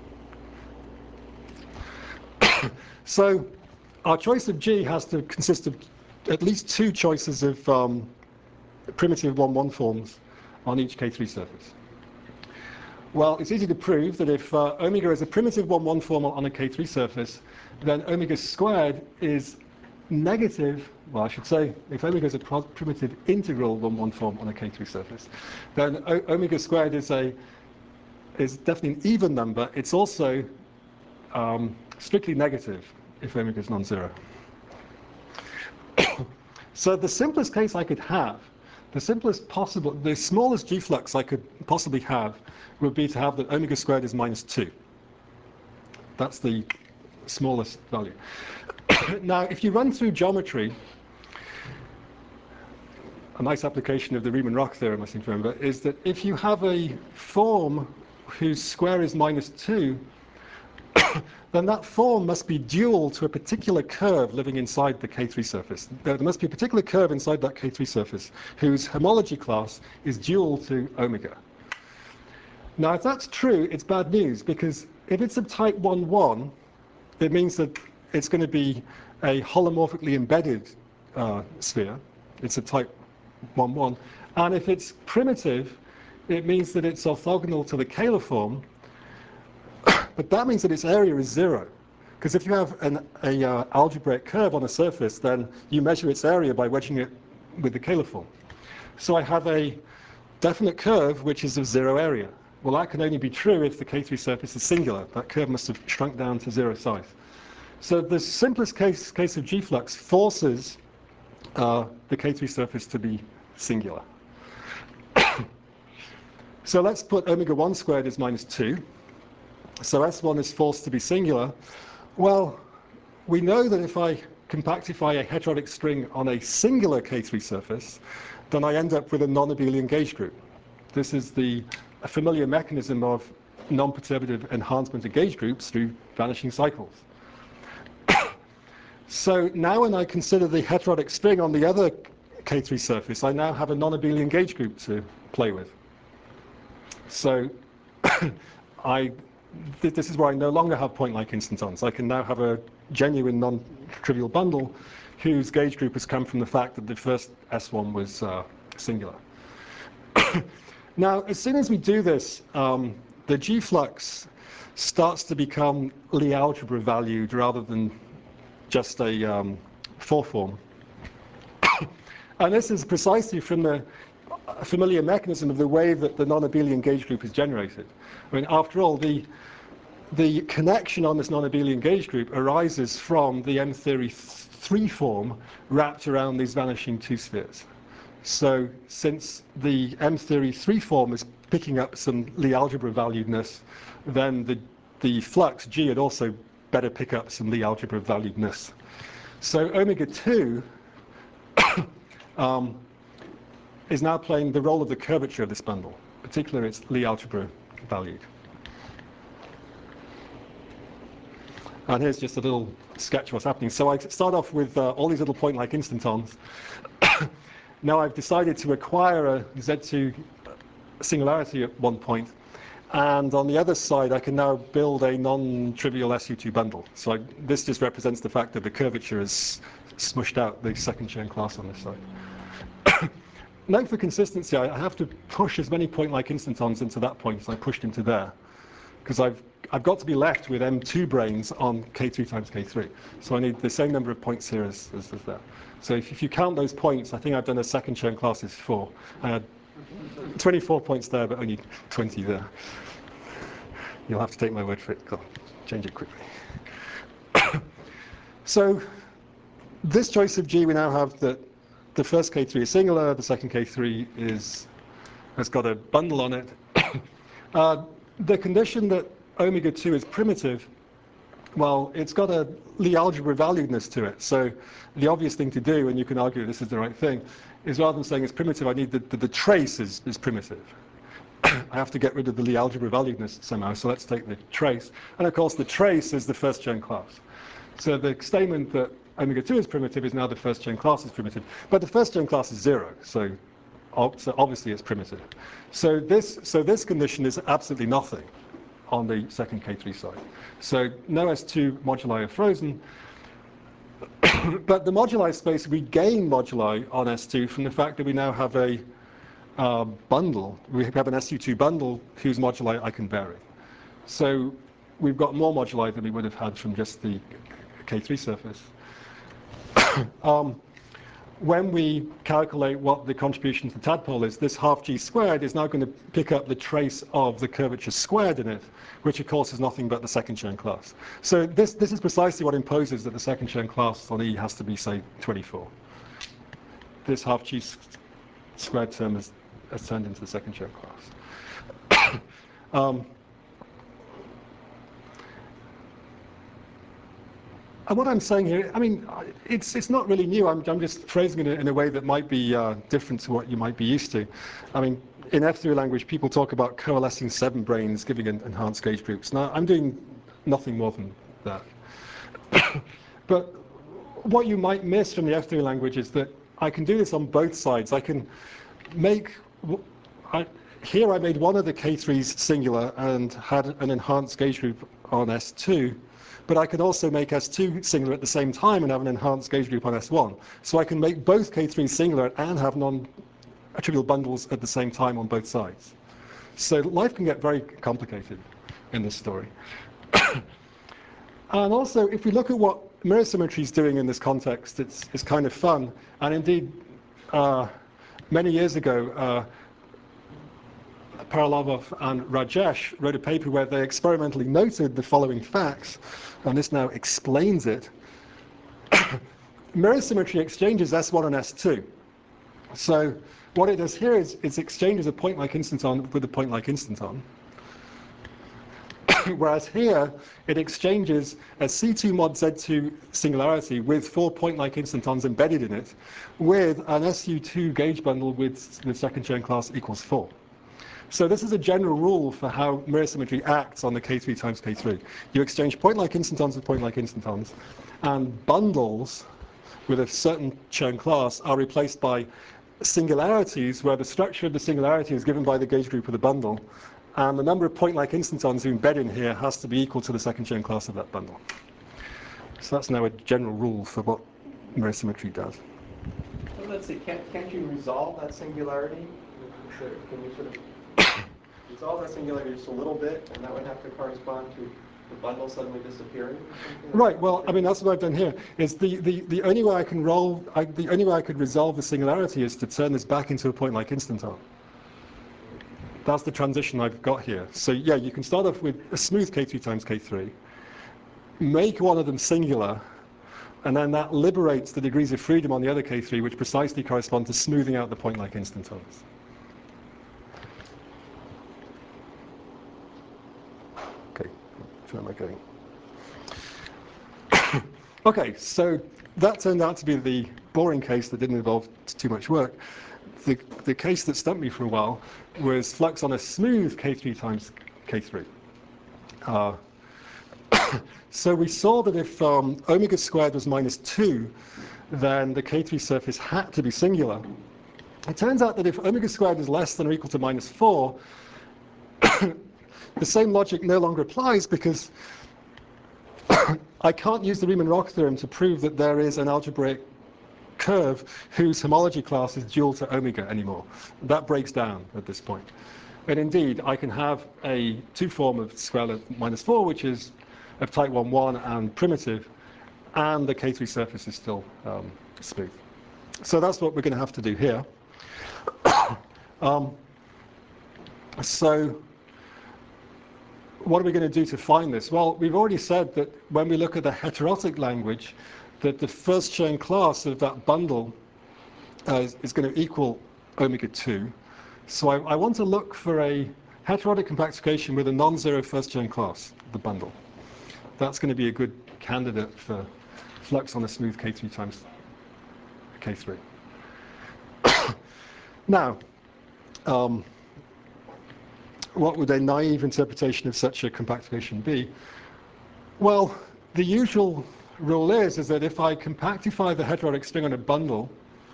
So our choice of G has to consist of at least 2 choices of primitive 1-1 forms on each K3 surface? Well, it's easy to prove that if omega is a primitive 1-1 form on a K3 surface, then omega squared is negative, well, I should say, if omega is a primitive integral 1-1 form on a K3 surface, then omega squared is definitely an even number. It's also strictly negative if omega is non-zero. So the simplest case I could have, the smallest G-flux I could possibly have would be to have that omega squared is -2. That's the smallest value. Now, if you run through geometry, a nice application of the Riemann-Roch theorem, I seem to remember, is that if you have a form whose square is -2, then that form must be dual to a particular curve living inside the K3 surface. There must be a particular curve inside that K3 surface whose homology class is dual to omega. Now, if that's true, it's bad news, because if it's of type 1-1, it means that it's going to be a holomorphically embedded sphere. It's a type 1-1. And if it's primitive, it means that it's orthogonal to the Kähler form. But that means that its area is 0. Because if you have an algebraic curve on a surface, then you measure its area by wedging it with the Kähler form. So I have a definite curve which is of 0 area. Well, that can only be true if the K3 surface is singular. That curve must have shrunk down to 0 size. So the simplest case of G-flux forces the K3 surface to be singular. So let's put omega 1 squared as -2. So S1 is forced to be singular. Well, we know that if I compactify a heterotic string on a singular K3 surface, then I end up with a non-abelian gauge group. This is a familiar mechanism of non-perturbative enhancement of gauge groups through vanishing cycles. So now when I consider the heterotic string on the other K3 surface, I now have a non-abelian gauge group to play with. So this is where I no longer have point-like instantons. I can now have a genuine non-trivial bundle whose gauge group has come from the fact that the first S1 was singular. Now, as soon as we do this, the G-flux starts to become Lie algebra valued rather than just a 4-form. And this is precisely from the familiar mechanism of the way that the non-abelian gauge group is generated. I mean, after all, the connection on this non-abelian gauge group arises from the M-theory 3 form wrapped around these vanishing 2 spheres. So since the M-theory 3 form is picking up some Lie algebra valuedness, then the flux G had also better pick up some Lie algebra valuedness. So omega 2 is now playing the role of the curvature of this bundle, particularly its Lie algebra valued. And here's just a little sketch of what's happening. So I start off with all these little point-like instantons. Now I've decided to acquire a Z2 singularity at one point, and on the other side I can now build a non-trivial SU2 bundle. So this just represents the fact that the curvature has smushed out the second Chern class on this side. Note for consistency, I have to push as many point-like instantons into that point as I pushed into there, because I've got to be left with M2 branes on K3 times K3. So I need the same number of points here as there. So if you count those points, I think I've done a second Chern class is 4. I had 24 points there, but only 20 there. You'll have to take my word for it. I'll change it quickly. So this choice of G, we now have that the first K3 is singular, the second K3 has got a bundle on it. The condition that omega 2 is primitive, well, it's got a Lie algebra valuedness to it. So the obvious thing to do, and you can argue this is the right thing, is rather than saying it's primitive, I need the trace is primitive. I have to get rid of the Lie algebra valuedness somehow, so let's take the trace. And of course, the trace is the first Chern class. So the statement that omega 2 is primitive is now the first Chern class is primitive. But the first Chern class is 0, so obviously it's primitive. So this condition is absolutely nothing on the second K3 side. So no S2 moduli are frozen. But the moduli space, we gain moduli on S2 from the fact that we now have a bundle. We have an SU2 bundle whose moduli I can vary. So we've got more moduli than we would have had from just the K3 surface. When we calculate what the contribution to the tadpole is, this half g squared is now going to pick up the trace of the curvature squared in it, which of course is nothing but the second Chern class. So this is precisely what imposes that the second Chern class on E has to be, say, 24. This half g squared term has turned into the second Chern class. And what I'm saying here, I mean, it's not really new. I'm just phrasing it in a way that might be different to what you might be used to. I mean, in F3 language, people talk about coalescing 7 branes, giving enhanced gauge groups. Now, I'm doing nothing more than that. But what you might miss from the F3 language is that I can do this on both sides. I can make, here I made one of the K3s singular and had an enhanced gauge group on S2. But I can also make S2 singular at the same time and have an enhanced gauge group on S1. So I can make both K3s singular and have non-trivial bundles at the same time on both sides. So life can get very complicated in this story. And also, if we look at what mirror symmetry is doing in this context, it's kind of fun. And indeed, many years ago, Paralovov and Rajesh wrote a paper where they experimentally noted the following facts, and this now explains it. Mirror symmetry exchanges S1 and S2. So what it does here is it exchanges a point-like instanton with a point-like instanton. Whereas here, it exchanges a C2 mod Z2 singularity with 4 point-like instantons embedded in it, with an SU2 gauge bundle with the second Chern class equals 4. So this is a general rule for how mirror symmetry acts on the K3 times K3. You exchange point-like instantons with point-like instantons, and bundles with a certain Chern class are replaced by singularities where the structure of the singularity is given by the gauge group of the bundle, and the number of point-like instantons you embed in here has to be equal to the second Chern class of that bundle. So that's now a general rule for what mirror symmetry does. Well, let's see, can't you resolve that singularity? Can you sort of resolve that singularity just a little bit, and that would have to correspond to the bundle suddenly disappearing? Right. Well, I mean, that's what I've done here. Is the only way I can the only way I could resolve the singularity is to turn this back into a point-like instanton. That's the transition I've got here. So yeah, you can start off with a smooth K3 times K3, make one of them singular, and then that liberates the degrees of freedom on the other K3, which precisely correspond to smoothing out the point-like instantons. Okay, where am I going? Okay, so that turned out to be the boring case that didn't involve too much work. The case that stumped me for a while was flux on a smooth K3 times K3. So we saw that if omega squared was -2, then the K3 surface had to be singular. It turns out that if omega squared is less than or equal to -4, the same logic no longer applies, because I can't use the Riemann-Roch theorem to prove that there is an algebraic curve whose homology class is dual to omega anymore. That breaks down at this point. And indeed, I can have a two-form of square length -4, which is of type 1,1 and primitive, and the K3 surface is still smooth. So that's what we're going to have to do here. So what are we going to do to find this? Well, we've already said that when we look at the heterotic language, that the first Chern class of that bundle is going to equal omega 2. So I want to look for a heterotic compactification with a non-zero first Chern class of the bundle. That's going to be a good candidate for flux on a smooth K3 times K3. Now, what would a naive interpretation of such a compactification be? Well, the usual rule is that if I compactify the heterotic string on a bundle,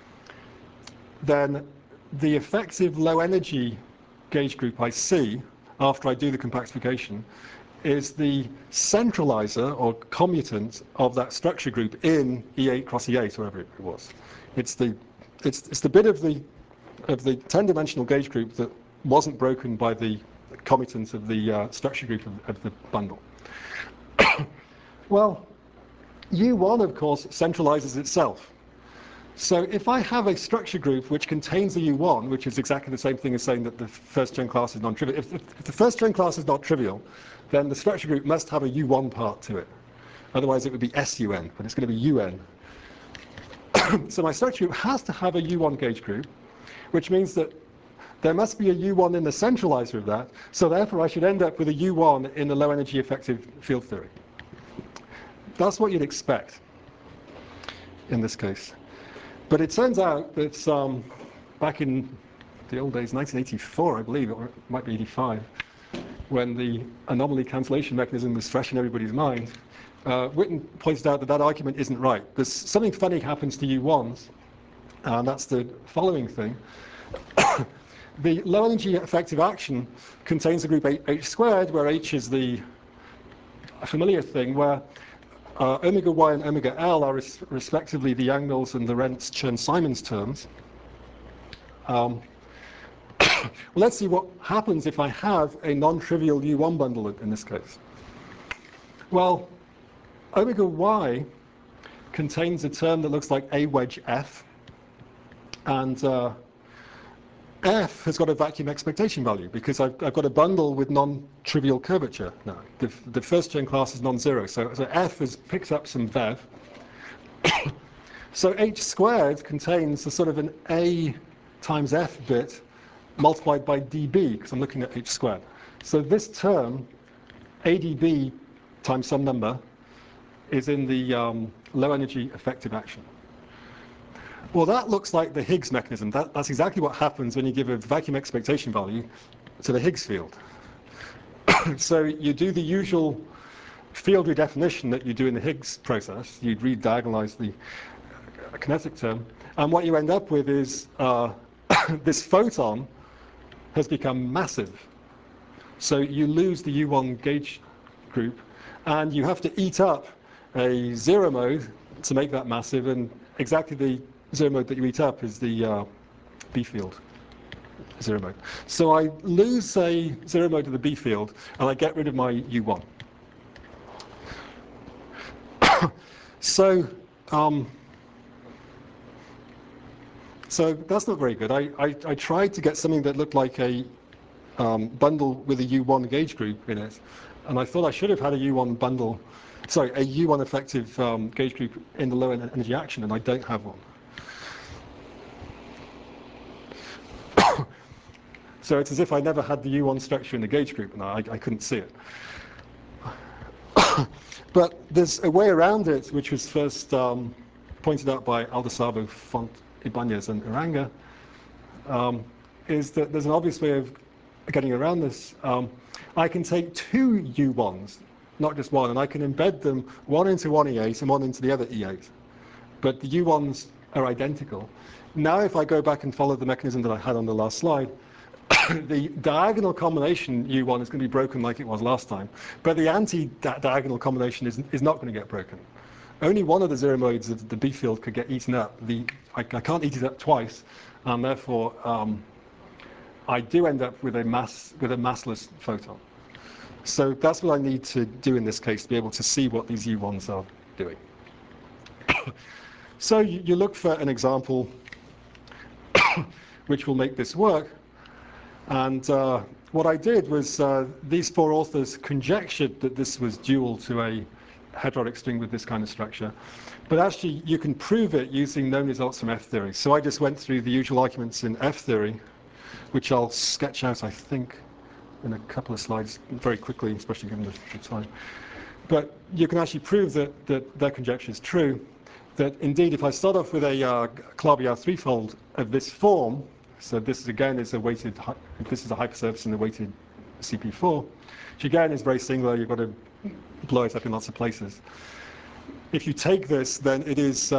then the effective low energy gauge group I see after I do the compactification is the centralizer or commutant of that structure group in E8 cross E8, wherever it was. It's the bit of the 10-dimensional gauge group that wasn't broken by the commutant of the structure group of the bundle. Well, U1, of course, centralizes itself. So if I have a structure group which contains a U1, which is exactly the same thing as saying that the first-gen class is non-trivial, if the first-gen class is not trivial, then the structure group must have a U1 part to it. Otherwise it would be SUN, but it's going to be UN. So my structure group has to have a U1 gauge group, which means that there must be a U1 in the centralizer of that, so therefore I should end up with a U1 in the low-energy effective field theory. That's what you'd expect in this case. But it turns out that back in the old days, 1984, I believe, or it might be 85, when the anomaly cancellation mechanism was fresh in everybody's mind, Witten pointed out that that argument isn't right. There's something funny happens to U1s, and that's the following thing. The low energy effective action contains the group H squared, where H is the familiar thing, where omega y and omega L are respectively the Yang-Mills and the Lorentz-Chern-Simons terms. Well, let's see what happens if I have a non-trivial U1 bundle in this case. Well, omega y contains a term that looks like A wedge F, and F has got a vacuum expectation value because I've got a bundle with non-trivial curvature now. The first-gen class is non-zero, so F picks up some VEV. So H squared contains a sort of an A times F bit multiplied by dB, because I'm looking at H squared. So this term, AdB times some number, is in the low-energy effective action. Well, that looks like the Higgs mechanism. That's exactly what happens when you give a vacuum expectation value to the Higgs field. So you do the usual field redefinition that you do in the Higgs process. You'd rediagonalize the kinetic term, and what you end up with is this photon has become massive. So you lose the U1 gauge group, and you have to eat up a zero mode to make that massive, and exactly the zero mode that you eat up is the B field zero mode. So I lose a zero mode of the B field, and I get rid of my U1. So that's not very good. I tried to get something that looked like a bundle with a U1 gauge group in it, and I thought I should have had a U1 bundle, sorry, a U1 effective gauge group in the low energy action, and I don't have one. So it's as if I never had the U1 structure in the gauge group, and I couldn't see it. But there's a way around it, which was first pointed out by Aldosavo, Font, Ibanez, and Uranga, is that there's an obvious way of getting around this. I can take two U1s, not just one, and I can embed them one into one E8 and one into the other E8. But the U1s are identical. Now if I go back and follow the mechanism that I had on the last slide, the diagonal combination U1 is going to be broken like it was last time, but the anti-diagonal combination is not going to get broken. Only one of the zero modes of the B field could get eaten up. I can't eat it up twice, and therefore I do end up with a massless photon. So that's what I need to do in this case to be able to see what these U1s are doing. So you look for an example which will make this work. And what I did was these four authors conjectured that this was dual to a heterotic string with this kind of structure. But actually, you can prove it using known results from F theory. So I just went through the usual arguments in F theory, which I'll sketch out, I think, in a couple of slides very quickly, especially given the time. But you can actually prove that their conjecture is true, that indeed, if I start off with a Calabi-Yau threefold of this form, so this again is a weighted, this is a hypersurface in the weighted CP4, which again is very singular. You've got to blow it up in lots of places. If you take this, then it is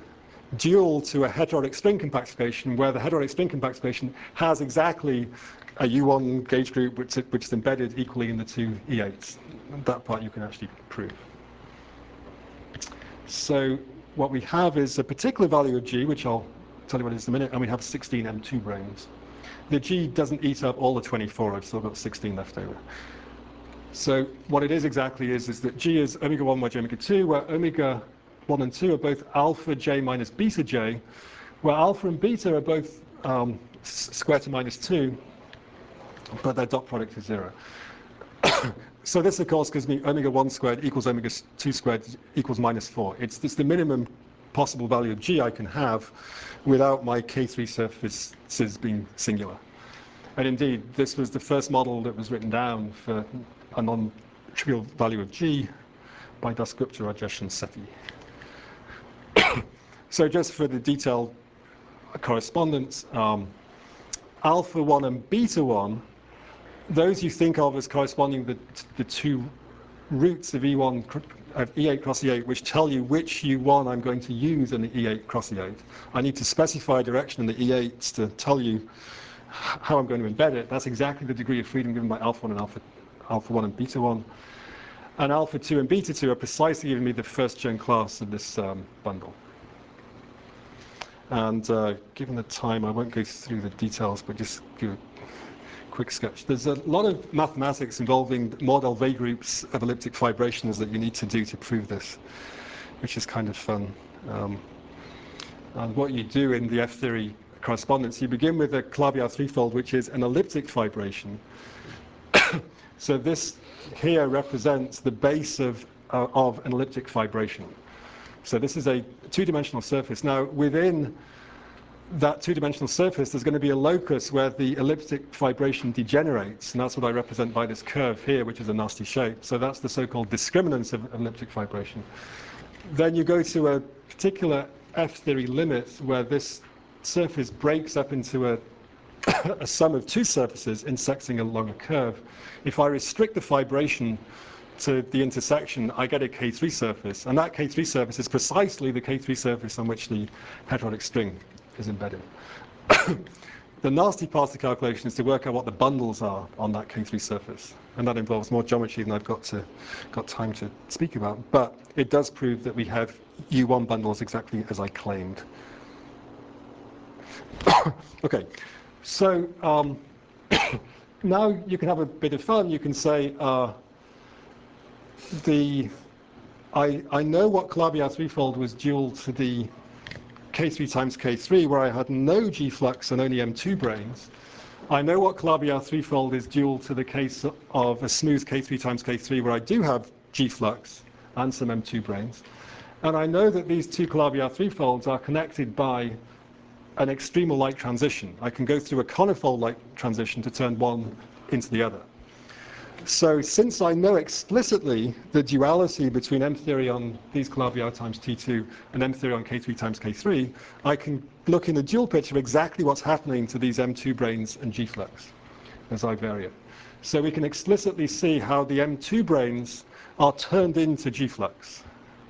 dual to a heterotic string compactification, where the heterotic string compactification has exactly a U1 gauge group which is embedded equally in the two E8s. That part you can actually prove. So what we have is a particular value of G, which I'll tell you what it is in a minute, and we have 16 M2 branes. The G doesn't eat up all the 24, I've still got 16 left over. So what it is exactly is that G is omega 1 wedge omega 2, where omega 1 and 2 are both alpha j minus beta j, where alpha and beta are both square to minus 2, but their dot product is 0. So this, of course, gives me omega 1 squared equals omega 2 squared equals minus 4. It's the minimum possible value of G I can have without my K3 surfaces being singular. And indeed, this was the first model that was written down for a non-trivial value of G by Dasgupta, Rajesh, and Sethi. So just for the detailed correspondence, alpha 1 and beta 1, those you think of as corresponding the two roots of E1 of E8 cross E8, which tell you which U1 I'm going to use in the E8 cross E8. I need to specify a direction in the E8s to tell you how I'm going to embed it. That's exactly the degree of freedom given by alpha 1 and alpha 1 and beta 1. And alpha 2 and beta 2 are precisely giving me the first gen class of this bundle. And given the time, I won't go through the details, but just give a quick sketch. There's a lot of mathematics involving Mordell-Weil groups of elliptic fibrations that you need to do to prove this, which is kind of fun. And what you do in the F-theory correspondence, you begin with a Calabi-Yau threefold, which is an elliptic fibration. So this here represents the base of an elliptic fibration. So this is a two-dimensional surface. Now, within that two-dimensional surface, there's going to be a locus where the elliptic fibration degenerates, and that's what I represent by this curve here, which is a nasty shape. So that's the so-called discriminant of elliptic fibration. Then you go to a particular F-theory limit where this surface breaks up into a sum of two surfaces intersecting along a curve. If I restrict the fibration to the intersection, I get a K3 surface, and that K3 surface is precisely the K3 surface on which the heterotic string is embedded. The nasty part of the calculation is to work out what the bundles are on that K3 surface, and that involves more geometry than I've got time to speak about, but it does prove that we have U1 bundles exactly as I claimed. Okay, so now you can have a bit of fun. You can say, I know what Calabi-Yau threefold was dual to the K3 times K3, where I had no G flux and only M2 branes. I know what Calabi-Yau threefold is dual to the case of a smooth K3 times K3, where I do have G flux and some M2 branes. And I know that these two Calabi-Yau threefolds are connected by an extremal-like transition. I can go through a conifold-like transition to turn one into the other. So since I know explicitly the duality between M-theory on these Calabi-Yau times T2 and M-theory on K3 times K3, I can look in the dual picture of exactly what's happening to these M2 branes and G-flux as I vary it. So we can explicitly see how the M2 branes are turned into G-flux.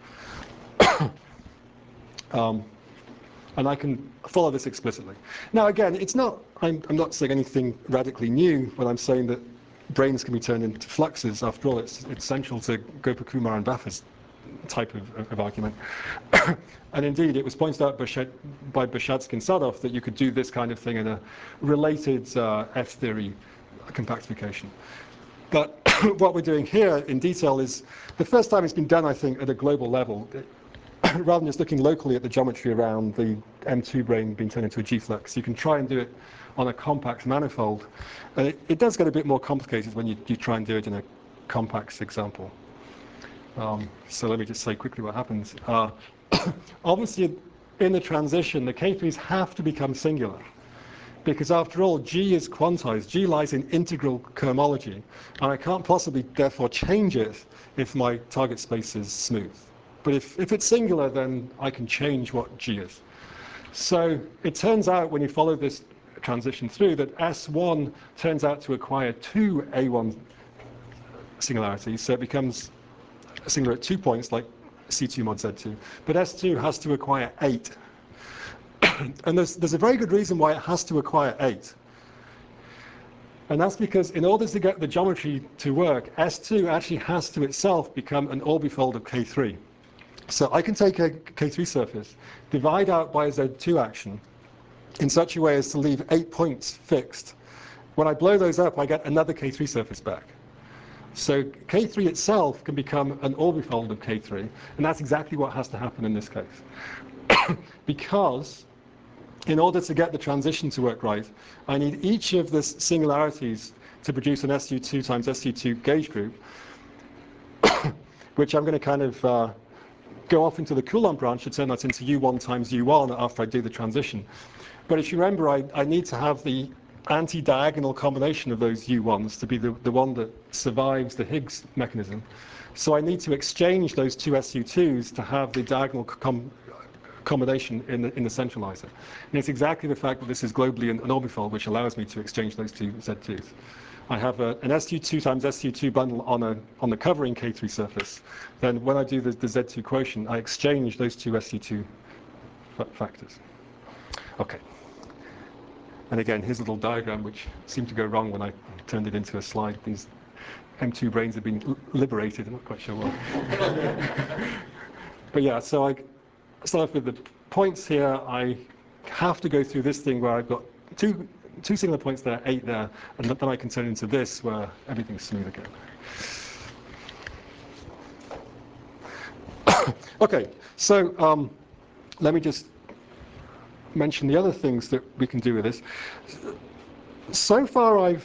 And I can follow this explicitly. Now again, it's not, I'm not saying anything radically new when I'm saying that branes can be turned into fluxes. After all, it's central to Gopakumar and Baffa's type of argument. And indeed, it was pointed out by Beshadsky and Sadov that you could do this kind of thing in a related F-theory compactification. But what we're doing here in detail is the first time it's been done, I think, at a global level. Rather than just looking locally at the geometry around the M2 brane being turned into a G-flux, you can try and do it on a compact manifold. It does get a bit more complicated when you try and do it in a complex example. So let me just say quickly what happens. Obviously, in the transition, the K3s have to become singular, because after all, G is quantized. G lies in integral cohomology, and I can't possibly, therefore, change it if my target space is smooth. But if it's singular, then I can change what G is. So it turns out, when you follow this transition through, that S1 turns out to acquire two A1 singularities, so it becomes singular at 2 points, like C2 mod Z2. But S2 has to acquire 8. And there's a very good reason why it has to acquire 8. And that's because in order to get the geometry to work, S2 actually has to itself become an orbifold of K3. So I can take a K3 surface, divide out by a Z2 action in such a way as to leave 8 points fixed. When I blow those up, I get another K3 surface back. So K3 itself can become an orbifold of K3, and that's exactly what has to happen in this case. Because in order to get the transition to work right, I need each of the singularities to produce an SU2 times SU2 gauge group, which I'm going to kind of go off into the Coulomb branch to turn that into U1 times U1 after I do the transition. But if you remember, I need to have the anti-diagonal combination of those U1s to be the one that survives the Higgs mechanism. So I need to exchange those two SU2s to have the diagonal combination in the centralizer. And it's exactly the fact that this is globally an orbifold which allows me to exchange those two Z2s. I have an SU2 times SU2 bundle on the covering K3 surface. Then when I do the Z2 quotient, I exchange those two SU2 factors. Okay. And again, here's a little diagram which seemed to go wrong when I turned it into a slide. These M2 brains have been liberated, I'm not quite sure why. But yeah, so I start off with the points here. I have to go through this thing where I've got two singular points there, 8 there, and then I can turn it into this where everything's smooth again. Okay, so let me just mention the other things that we can do with this. So far I've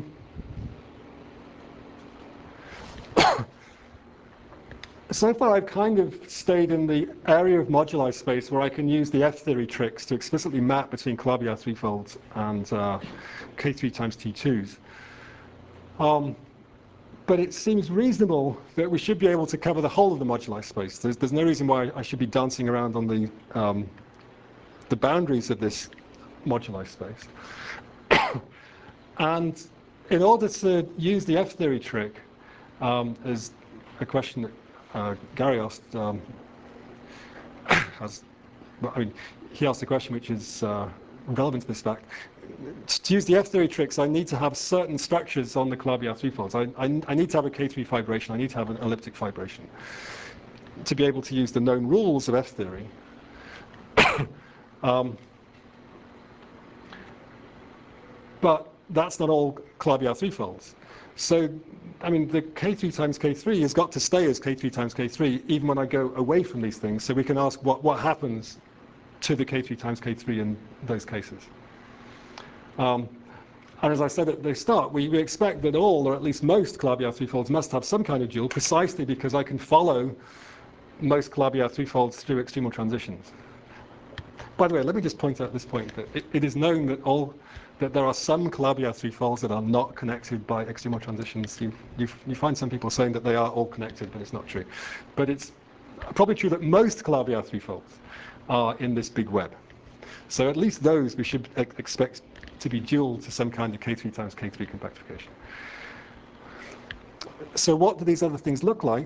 kind of stayed in the area of moduli space where I can use the F-theory tricks to explicitly map between Calabi-Yau threefolds and K3 times T2s. But it seems reasonable that we should be able to cover the whole of the moduli space. There's no reason why I should be dancing around on the boundaries of this moduli space. And in order to use the F-theory trick, as a question that Gary asked, he asked a question which is relevant to this fact. To use the F-theory tricks, I need to have certain structures on the Calabi-Yau threefolds. I need to have a K3 fibration. I need to have an elliptic fibration to be able to use the known rules of F-theory. But that's not all Calabi-Yau threefolds. So, I mean, the K3 times K3 has got to stay as K3 times K3 even when I go away from these things. So we can ask what happens to the K3 times K3 in those cases. And as I said at the start, we expect that all, or at least most, Calabi-Yau threefolds must have some kind of dual, precisely because I can follow most Calabi-Yau threefolds through extremal transitions. By the way, let me just point out at this point that it is known that there are some Calabi-Yau threefolds that are not connected by extremal transitions. You find some people saying that they are all connected, but it's not true. But it's probably true that most Calabi-Yau threefolds are in this big web. So at least those we should expect to be dual to some kind of K3 times K3 compactification. So what do these other things look like?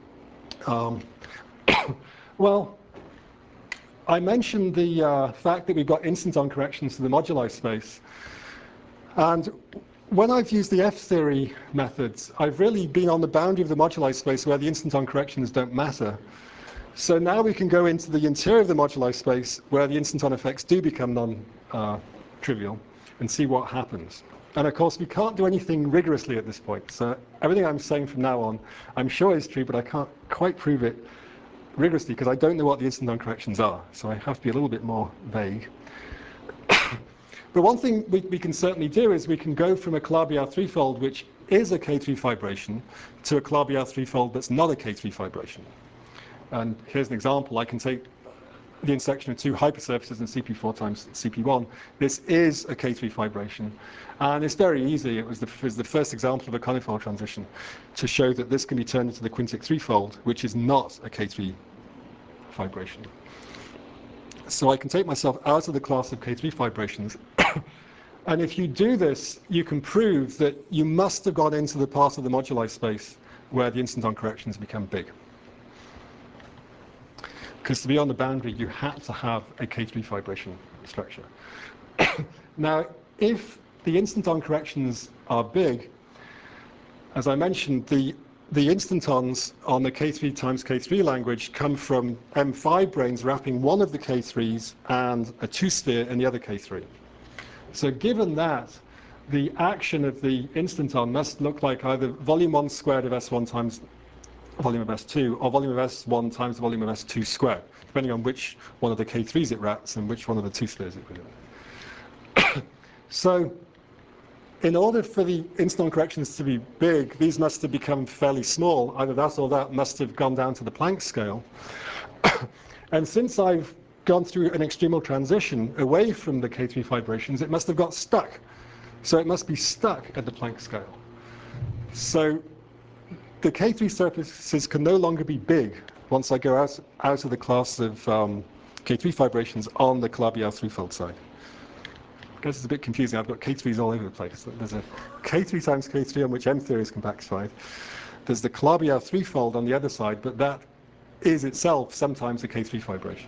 Well, I mentioned the fact that we've got instanton corrections to the moduli space. And when I've used the F-theory methods, I've really been on the boundary of the moduli space where the instanton corrections don't matter. So now we can go into the interior of the moduli space where the instanton effects do become non-trivial and see what happens. And of course, we can't do anything rigorously at this point. So everything I'm saying from now on, I'm sure is true, but I can't quite prove it rigorously because I don't know what the instanton corrections are. So I have to be a little bit more vague. But one thing we can certainly do is we can go from a Calabi-Yau threefold, which is a K3 fibration, to a Calabi-Yau threefold that's not a K3 fibration. And here's an example. I can take the intersection of two hypersurfaces in CP4 times CP1. This is a K3 fibration. And it's very easy. It was the first example of a conifold transition to show that this can be turned into the quintic threefold, which is not a K3 fibration. So I can take myself out of the class of K3 fibrations. And if you do this, you can prove that you must have gone into the part of the moduli space where the instanton corrections become big. Because to be on the boundary, you had to have a K3 fibration structure. Now, if the instant-on corrections are big, as I mentioned, the instantons on the K3 times K3 language come from M5 branes wrapping one of the K3s and a two-sphere in the other K3. So given that, the action of the instanton must look like either volume 1 squared of S1 times volume of S2, or volume of S1 times the volume of S2 squared, depending on which one of the K3s it wraps and which one of the two spheres it within. So in order for the instant corrections to be big, these must have become fairly small. Either that or that must have gone down to the Planck scale. And since I've gone through an extremal transition away from the K3 fibrations, it must have got stuck. So it must be stuck at the Planck scale. So the K3 surfaces can no longer be big once I go out of the class of K3 fibrations on the Calabi-Yau threefold side. I guess it's a bit confusing. I've got K3s all over the place. There's a K3 times K3 on which M theory is compactified. There's the Calabi-Yau threefold on the other side, but that is itself sometimes a K3 fibration.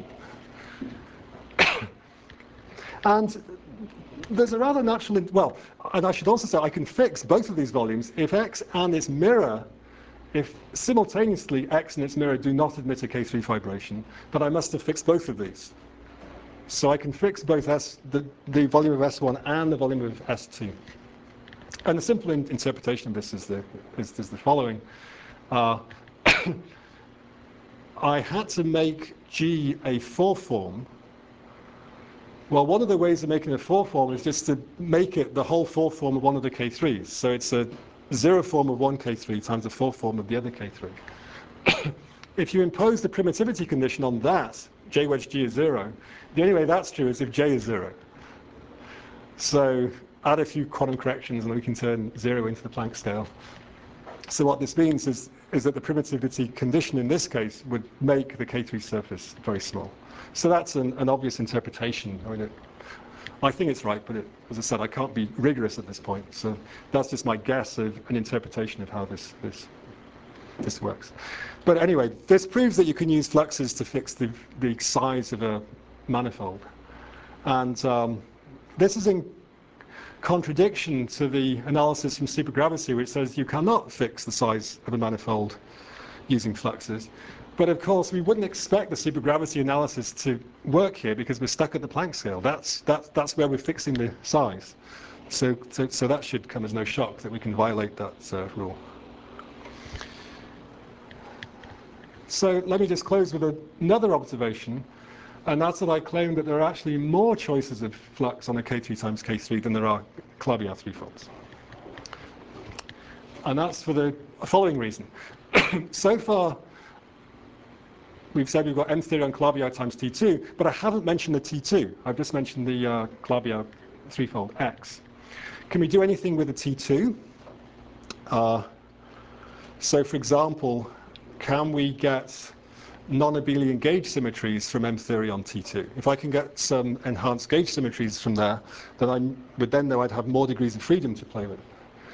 And there's a rather natural, well, and I should also say I can fix both of these volumes if X and its mirror, if simultaneously X and its mirror do not admit a K3 fibration, then I must have fixed both of these. So I can fix both the volume of S1 and the volume of S2. And the simple interpretation of this is the following. I had to make G a 4-form. Well, one of the ways of making a 4-form is just to make it the whole 4-form of one of the K3s. So it's a 0-form of one K3 times a 4-form of the other K3. If you impose the primitivity condition on that, J wedge G is 0, the only way that's true is if J is 0. So add a few quantum corrections and we can turn 0 into the Planck scale. So what this means is that the primitivity condition in this case would make the K3 surface very small. So that's an obvious interpretation. I mean, I think it's right, but as I said, I can't be rigorous at this point. So that's just my guess of an interpretation of how this works. But anyway, this proves that you can use fluxes to fix the size of a manifold. And this is in contradiction to the analysis from supergravity, which says you cannot fix the size of a manifold using fluxes. But of course, we wouldn't expect the supergravity analysis to work here because we're stuck at the Planck scale. That's where we're fixing the size. So that should come as no shock that we can violate that rule. So let me just close with another observation, and that's that I claim that there are actually more choices of flux on a K3 times K3 than there are Calabi-Yau threefolds. And that's for the following reason. So far, we've said we've got M theory on Calabi-Yau times T2, but I haven't mentioned the T2. I've just mentioned the Calabi-Yau threefold X. Can we do anything with the T2? So for example, can we get non-abelian gauge symmetries from M theory on T2? If I can get some enhanced gauge symmetries from there, then I would then know I'd have more degrees of freedom to play with.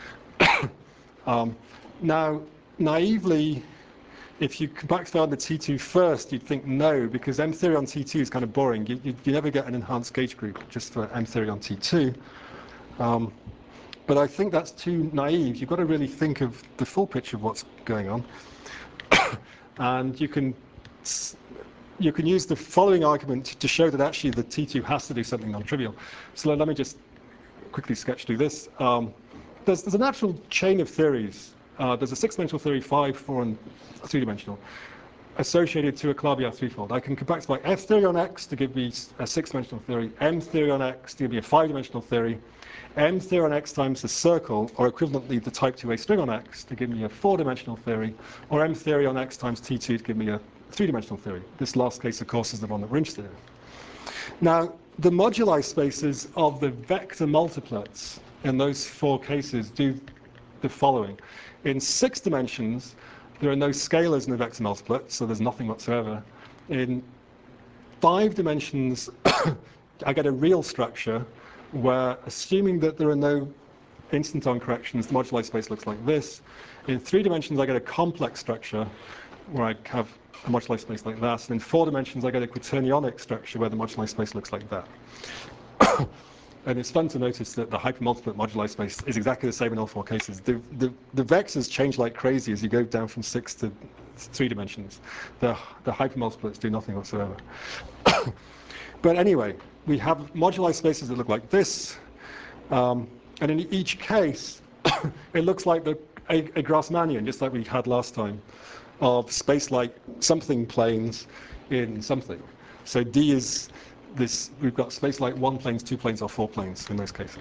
Now, naively, if you compactify the T2 first, you'd think no, because M theory on T2 is kind of boring. You never get an enhanced gauge group just for M theory on T2. But I think that's too naive. You've got to really think of the full picture of what's going on. And you can use the following argument to show that actually the T2 has to do something non-trivial. So let me just quickly sketch through this. There's a natural chain of theories. There's a 6-dimensional theory, 5, 4, and 3-dimensional, associated to a Calabi-Yau threefold. I can compactify F theory on X to give me a 6-dimensional theory, M theory on X to give me a 5-dimensional theory, M theory on X times the circle, or equivalently the type 2A string on X to give me a 4-dimensional theory, or M theory on X times T2 to give me a 3-dimensional theory. This last case, of course, is the one that we're interested in. Now, the moduli spaces of the vector multiplets in those 4 cases do the following. In 6 dimensions, there are no scalars in the vector multiplet, so there's nothing whatsoever. In 5 dimensions, I get a real structure where, assuming that there are no instanton corrections, the moduli space looks like this. In 3 dimensions, I get a complex structure where I have a moduli space like that. And in 4 dimensions, I get a quaternionic structure where the moduli space looks like that. and it's fun to notice that the hypermultiplet moduli space is exactly the same in all four cases. The vectors change like crazy as you go down from 6 to 3 dimensions. The hypermultiplets do nothing whatsoever. But anyway, we have moduli spaces that look like this, and in each case, it looks like a Grassmannian, just like we had last time, of space-like something planes in something. So D is this, we've got space-like 1 planes, 2 planes, or 4 planes in those cases.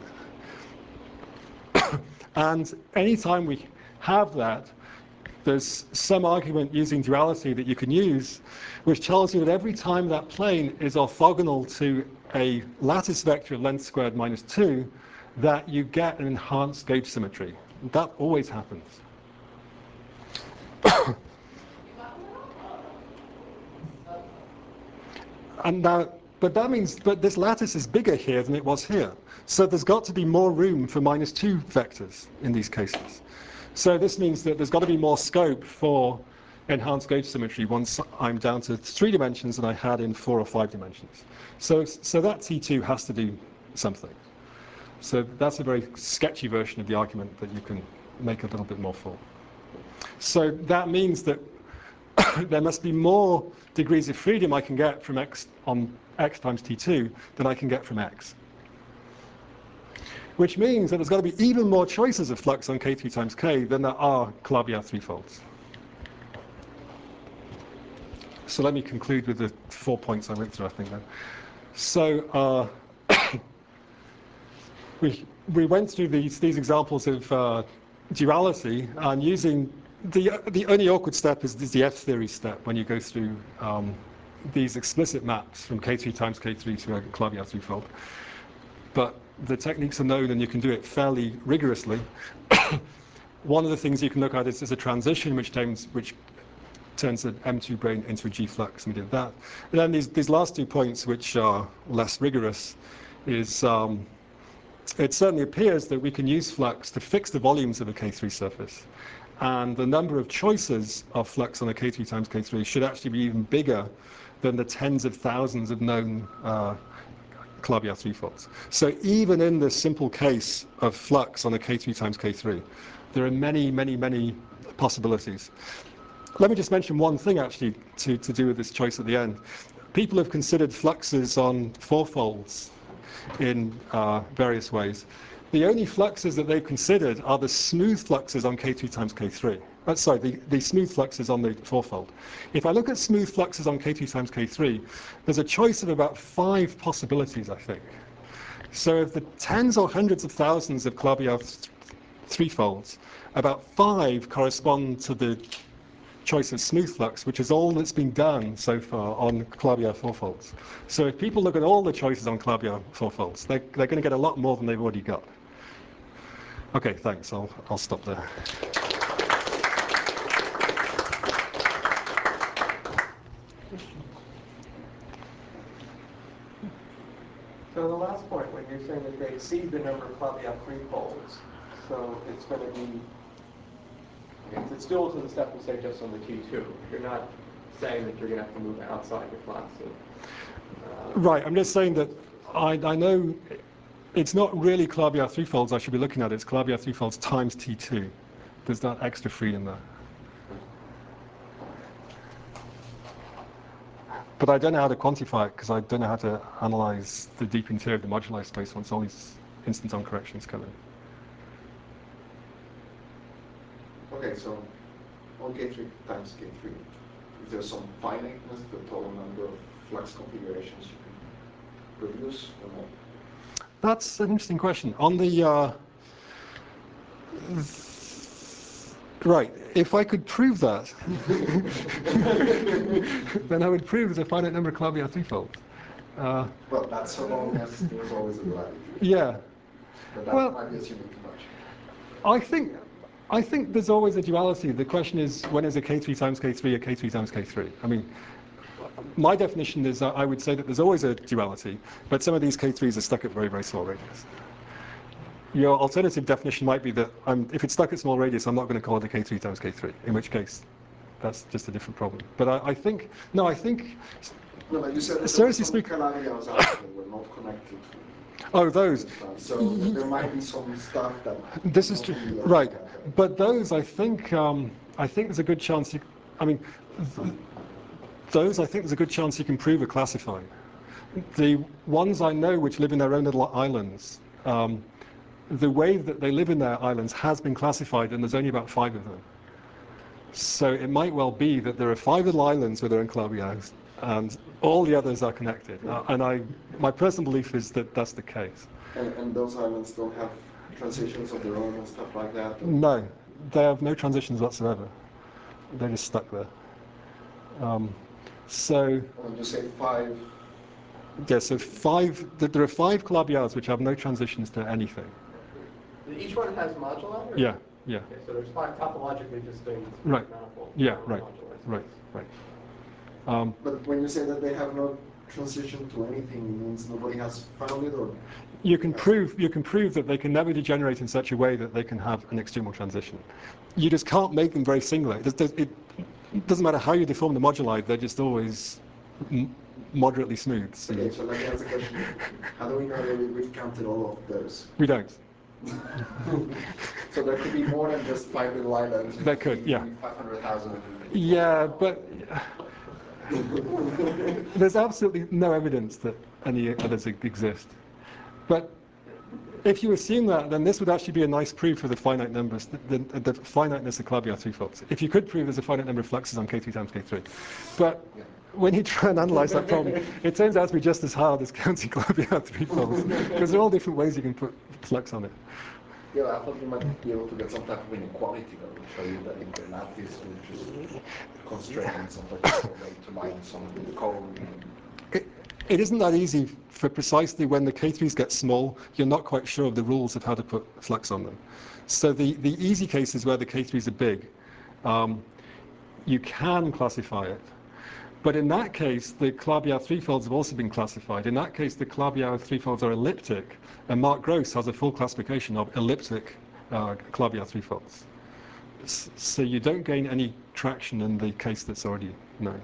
And anytime we have that, there's some argument using duality that you can use, which tells you that every time that plane is orthogonal to a lattice vector of length squared minus 2, that you get an enhanced gauge symmetry. That always happens. And but that means that this lattice is bigger here than it was here. So there's got to be more room for minus 2 vectors in these cases. So this means that there's got to be more scope for enhanced gauge symmetry once I'm down to 3 dimensions than I had in 4 or 5 dimensions. So that T2 has to do something. So that's a very sketchy version of the argument that you can make a little bit more full. So that means that there must be more degrees of freedom I can get from x on x times T2 than I can get from x. Which means that there's got to be even more choices of flux on K3 times K than there are Calabi-Yau threefolds. So let me conclude with the 4 points I went through, I think, then. So we went through these examples of duality, and using the only awkward step is the F-theory step when you go through these explicit maps from K3 times K3 to a Calabi-Yau threefold. But the techniques are known, and you can do it fairly rigorously. One of the things you can look at is a transition which turns an M2 brane into a G flux, and we did that. And then these last 2 points, which are less rigorous, is it certainly appears that we can use flux to fix the volumes of a K3 surface. And the number of choices of flux on a K3 times K3 should actually be even bigger than the tens of thousands of known Calabi-Yau threefolds. So even in this simple case of flux on a K3 times K3, there are many, many, many possibilities. Let me just mention one thing, actually, to do with this choice at the end. People have considered fluxes on fourfolds in various ways. The only fluxes that they've considered are the smooth fluxes on K2 times K3. Sorry, the smooth fluxes on the fourfold. If I look at smooth fluxes on K2 times K3, there's a choice of about 5 possibilities, I think. So of the tens or hundreds of thousands of Calabi-Yau threefolds, about 5 correspond to the choice of smooth flux, which is all that's been done so far on Calabi-Yau fourfolds. So if people look at all the choices on Calabi-Yau fourfolds, they're going to get a lot more than they've already got. Okay, thanks. I'll stop there. So the last point, when you're saying that they exceed the number of Calabi-Yau threefolds, so it's going to be, it's dual to the step we say just on the T2. You're not saying that you're going to have to move outside the class of... Right, I'm just saying that I know it's not really Calabi-Yau threefolds I should be looking at, it's Calabi-Yau threefolds times T2. There's that extra freedom there. But I don't know how to quantify it, because I don't know how to analyze the deep interior of the moduli space once all these instanton corrections come in. Okay, so on K3 times K3, is there some finiteness to the total number of flux configurations you can produce or not? That's an interesting question. On the right, if I could prove that, then I would prove there's a finite number of Calabi-Yau threefolds. Well, that's so long as there's always a duality. Yeah. But that might be assuming too much. I think there's always a duality. The question is, when is a K3 times K3 a K3 times K3? I mean, my definition is I would say that there's always a duality, but some of these K3s are stuck at very, very small radius. Your alternative definition might be that if it's stuck at small radius, I'm not going to call it a K3 times K3, in which case that's just a different problem. But I think... No, but you said that seriously some Calabi-Yaus out there were not connected Oh, those. So there might be some stuff that. This is true, nobody else right? got that. But those, I think there's a good chance. I mean, those I think there's a good chance you can prove are classified. The ones I know which live in their own little islands, the way that they live in their islands has been classified, and there's only about 5 of them. So it might well be that there are 5 little islands with their own claviers, and all the others are connected. My personal belief is that that's the case. And those islands don't have transitions of their own and stuff like that? No, they have no transitions whatsoever. They're just stuck there. So When you say 5, yeah, so there are 5 claviers which have no transitions to anything. Each one has moduli? Or? Yeah, yeah. Okay, so there's 5 topologically distinct Right. manifolds. Yeah, or right, moduli. right. but when you say that they have no transition to anything, it means nobody has found it, or? You can prove that they can never degenerate in such a way that they can have an extremal transition. You just can't make them very singular. It doesn't matter how you deform the moduli; they're just always moderately smooth. So Okay, so let me ask the question. How do we know that we've counted all of those? we don't. So there could be more than just 5 little islands. There could, yeah. 500,000. Yeah, but there's absolutely no evidence that any others exist. But if you assume that, then this would actually be a nice proof for the finite numbers, the finiteness of clavier threefolds. If you could prove there's a finite number of fluxes on K3 times K3. But when you try and analyze that problem, it turns out to be just as hard as counting clavier threefolds, because there are all different ways you can put flux on it. Yeah, I thought you might be able to get some type of inequality that would show you that if the lattice would just constrain in some particular way to line some code. It isn't that easy for precisely when the K3s get small, you're not quite sure of the rules of how to put flux on them. So the easy cases where the K3s are big, you can classify it. But in that case, the clavier threefolds have also been classified. In that case, the clavier threefolds are elliptic, and Mark Gross has a full classification of elliptic clavier threefolds. So you don't gain any traction in the case that's already known.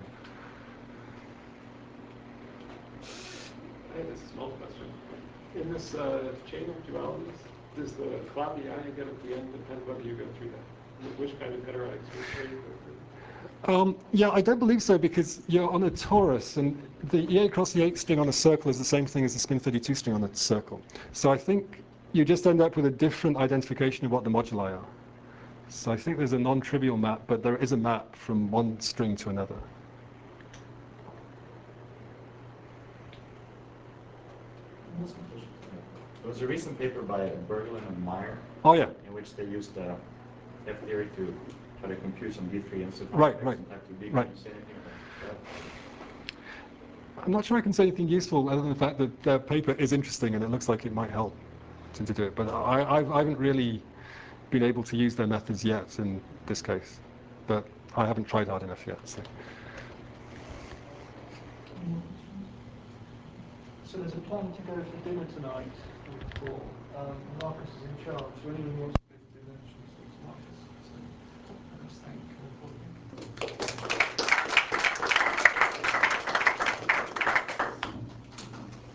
I have a small question. In this chain of dualities, does the clavier you get at the end depend whether you go through that? Which kind of heterotic sphere you go through? Yeah, I don't believe so, because you're on a torus, and the E8 cross E8 string on a circle is the same thing as the spin 32 string on a circle. So I think you just end up with a different identification of what the moduli are. So I think there's a non-trivial map, but there is a map from one string to another. There was a recent paper by Berglund and Meyer. Oh, yeah. In which they used F theory to try to compute some D3 and Right. Can you say anything about that? I'm not sure I can say anything useful other than the fact that their paper is interesting and it looks like it might help to do it. But I haven't really been able to use their methods yet in this case. But I haven't tried hard enough yet. So there's a plan to go for dinner tonight with Paul. Marcus is in charge. So anyone wants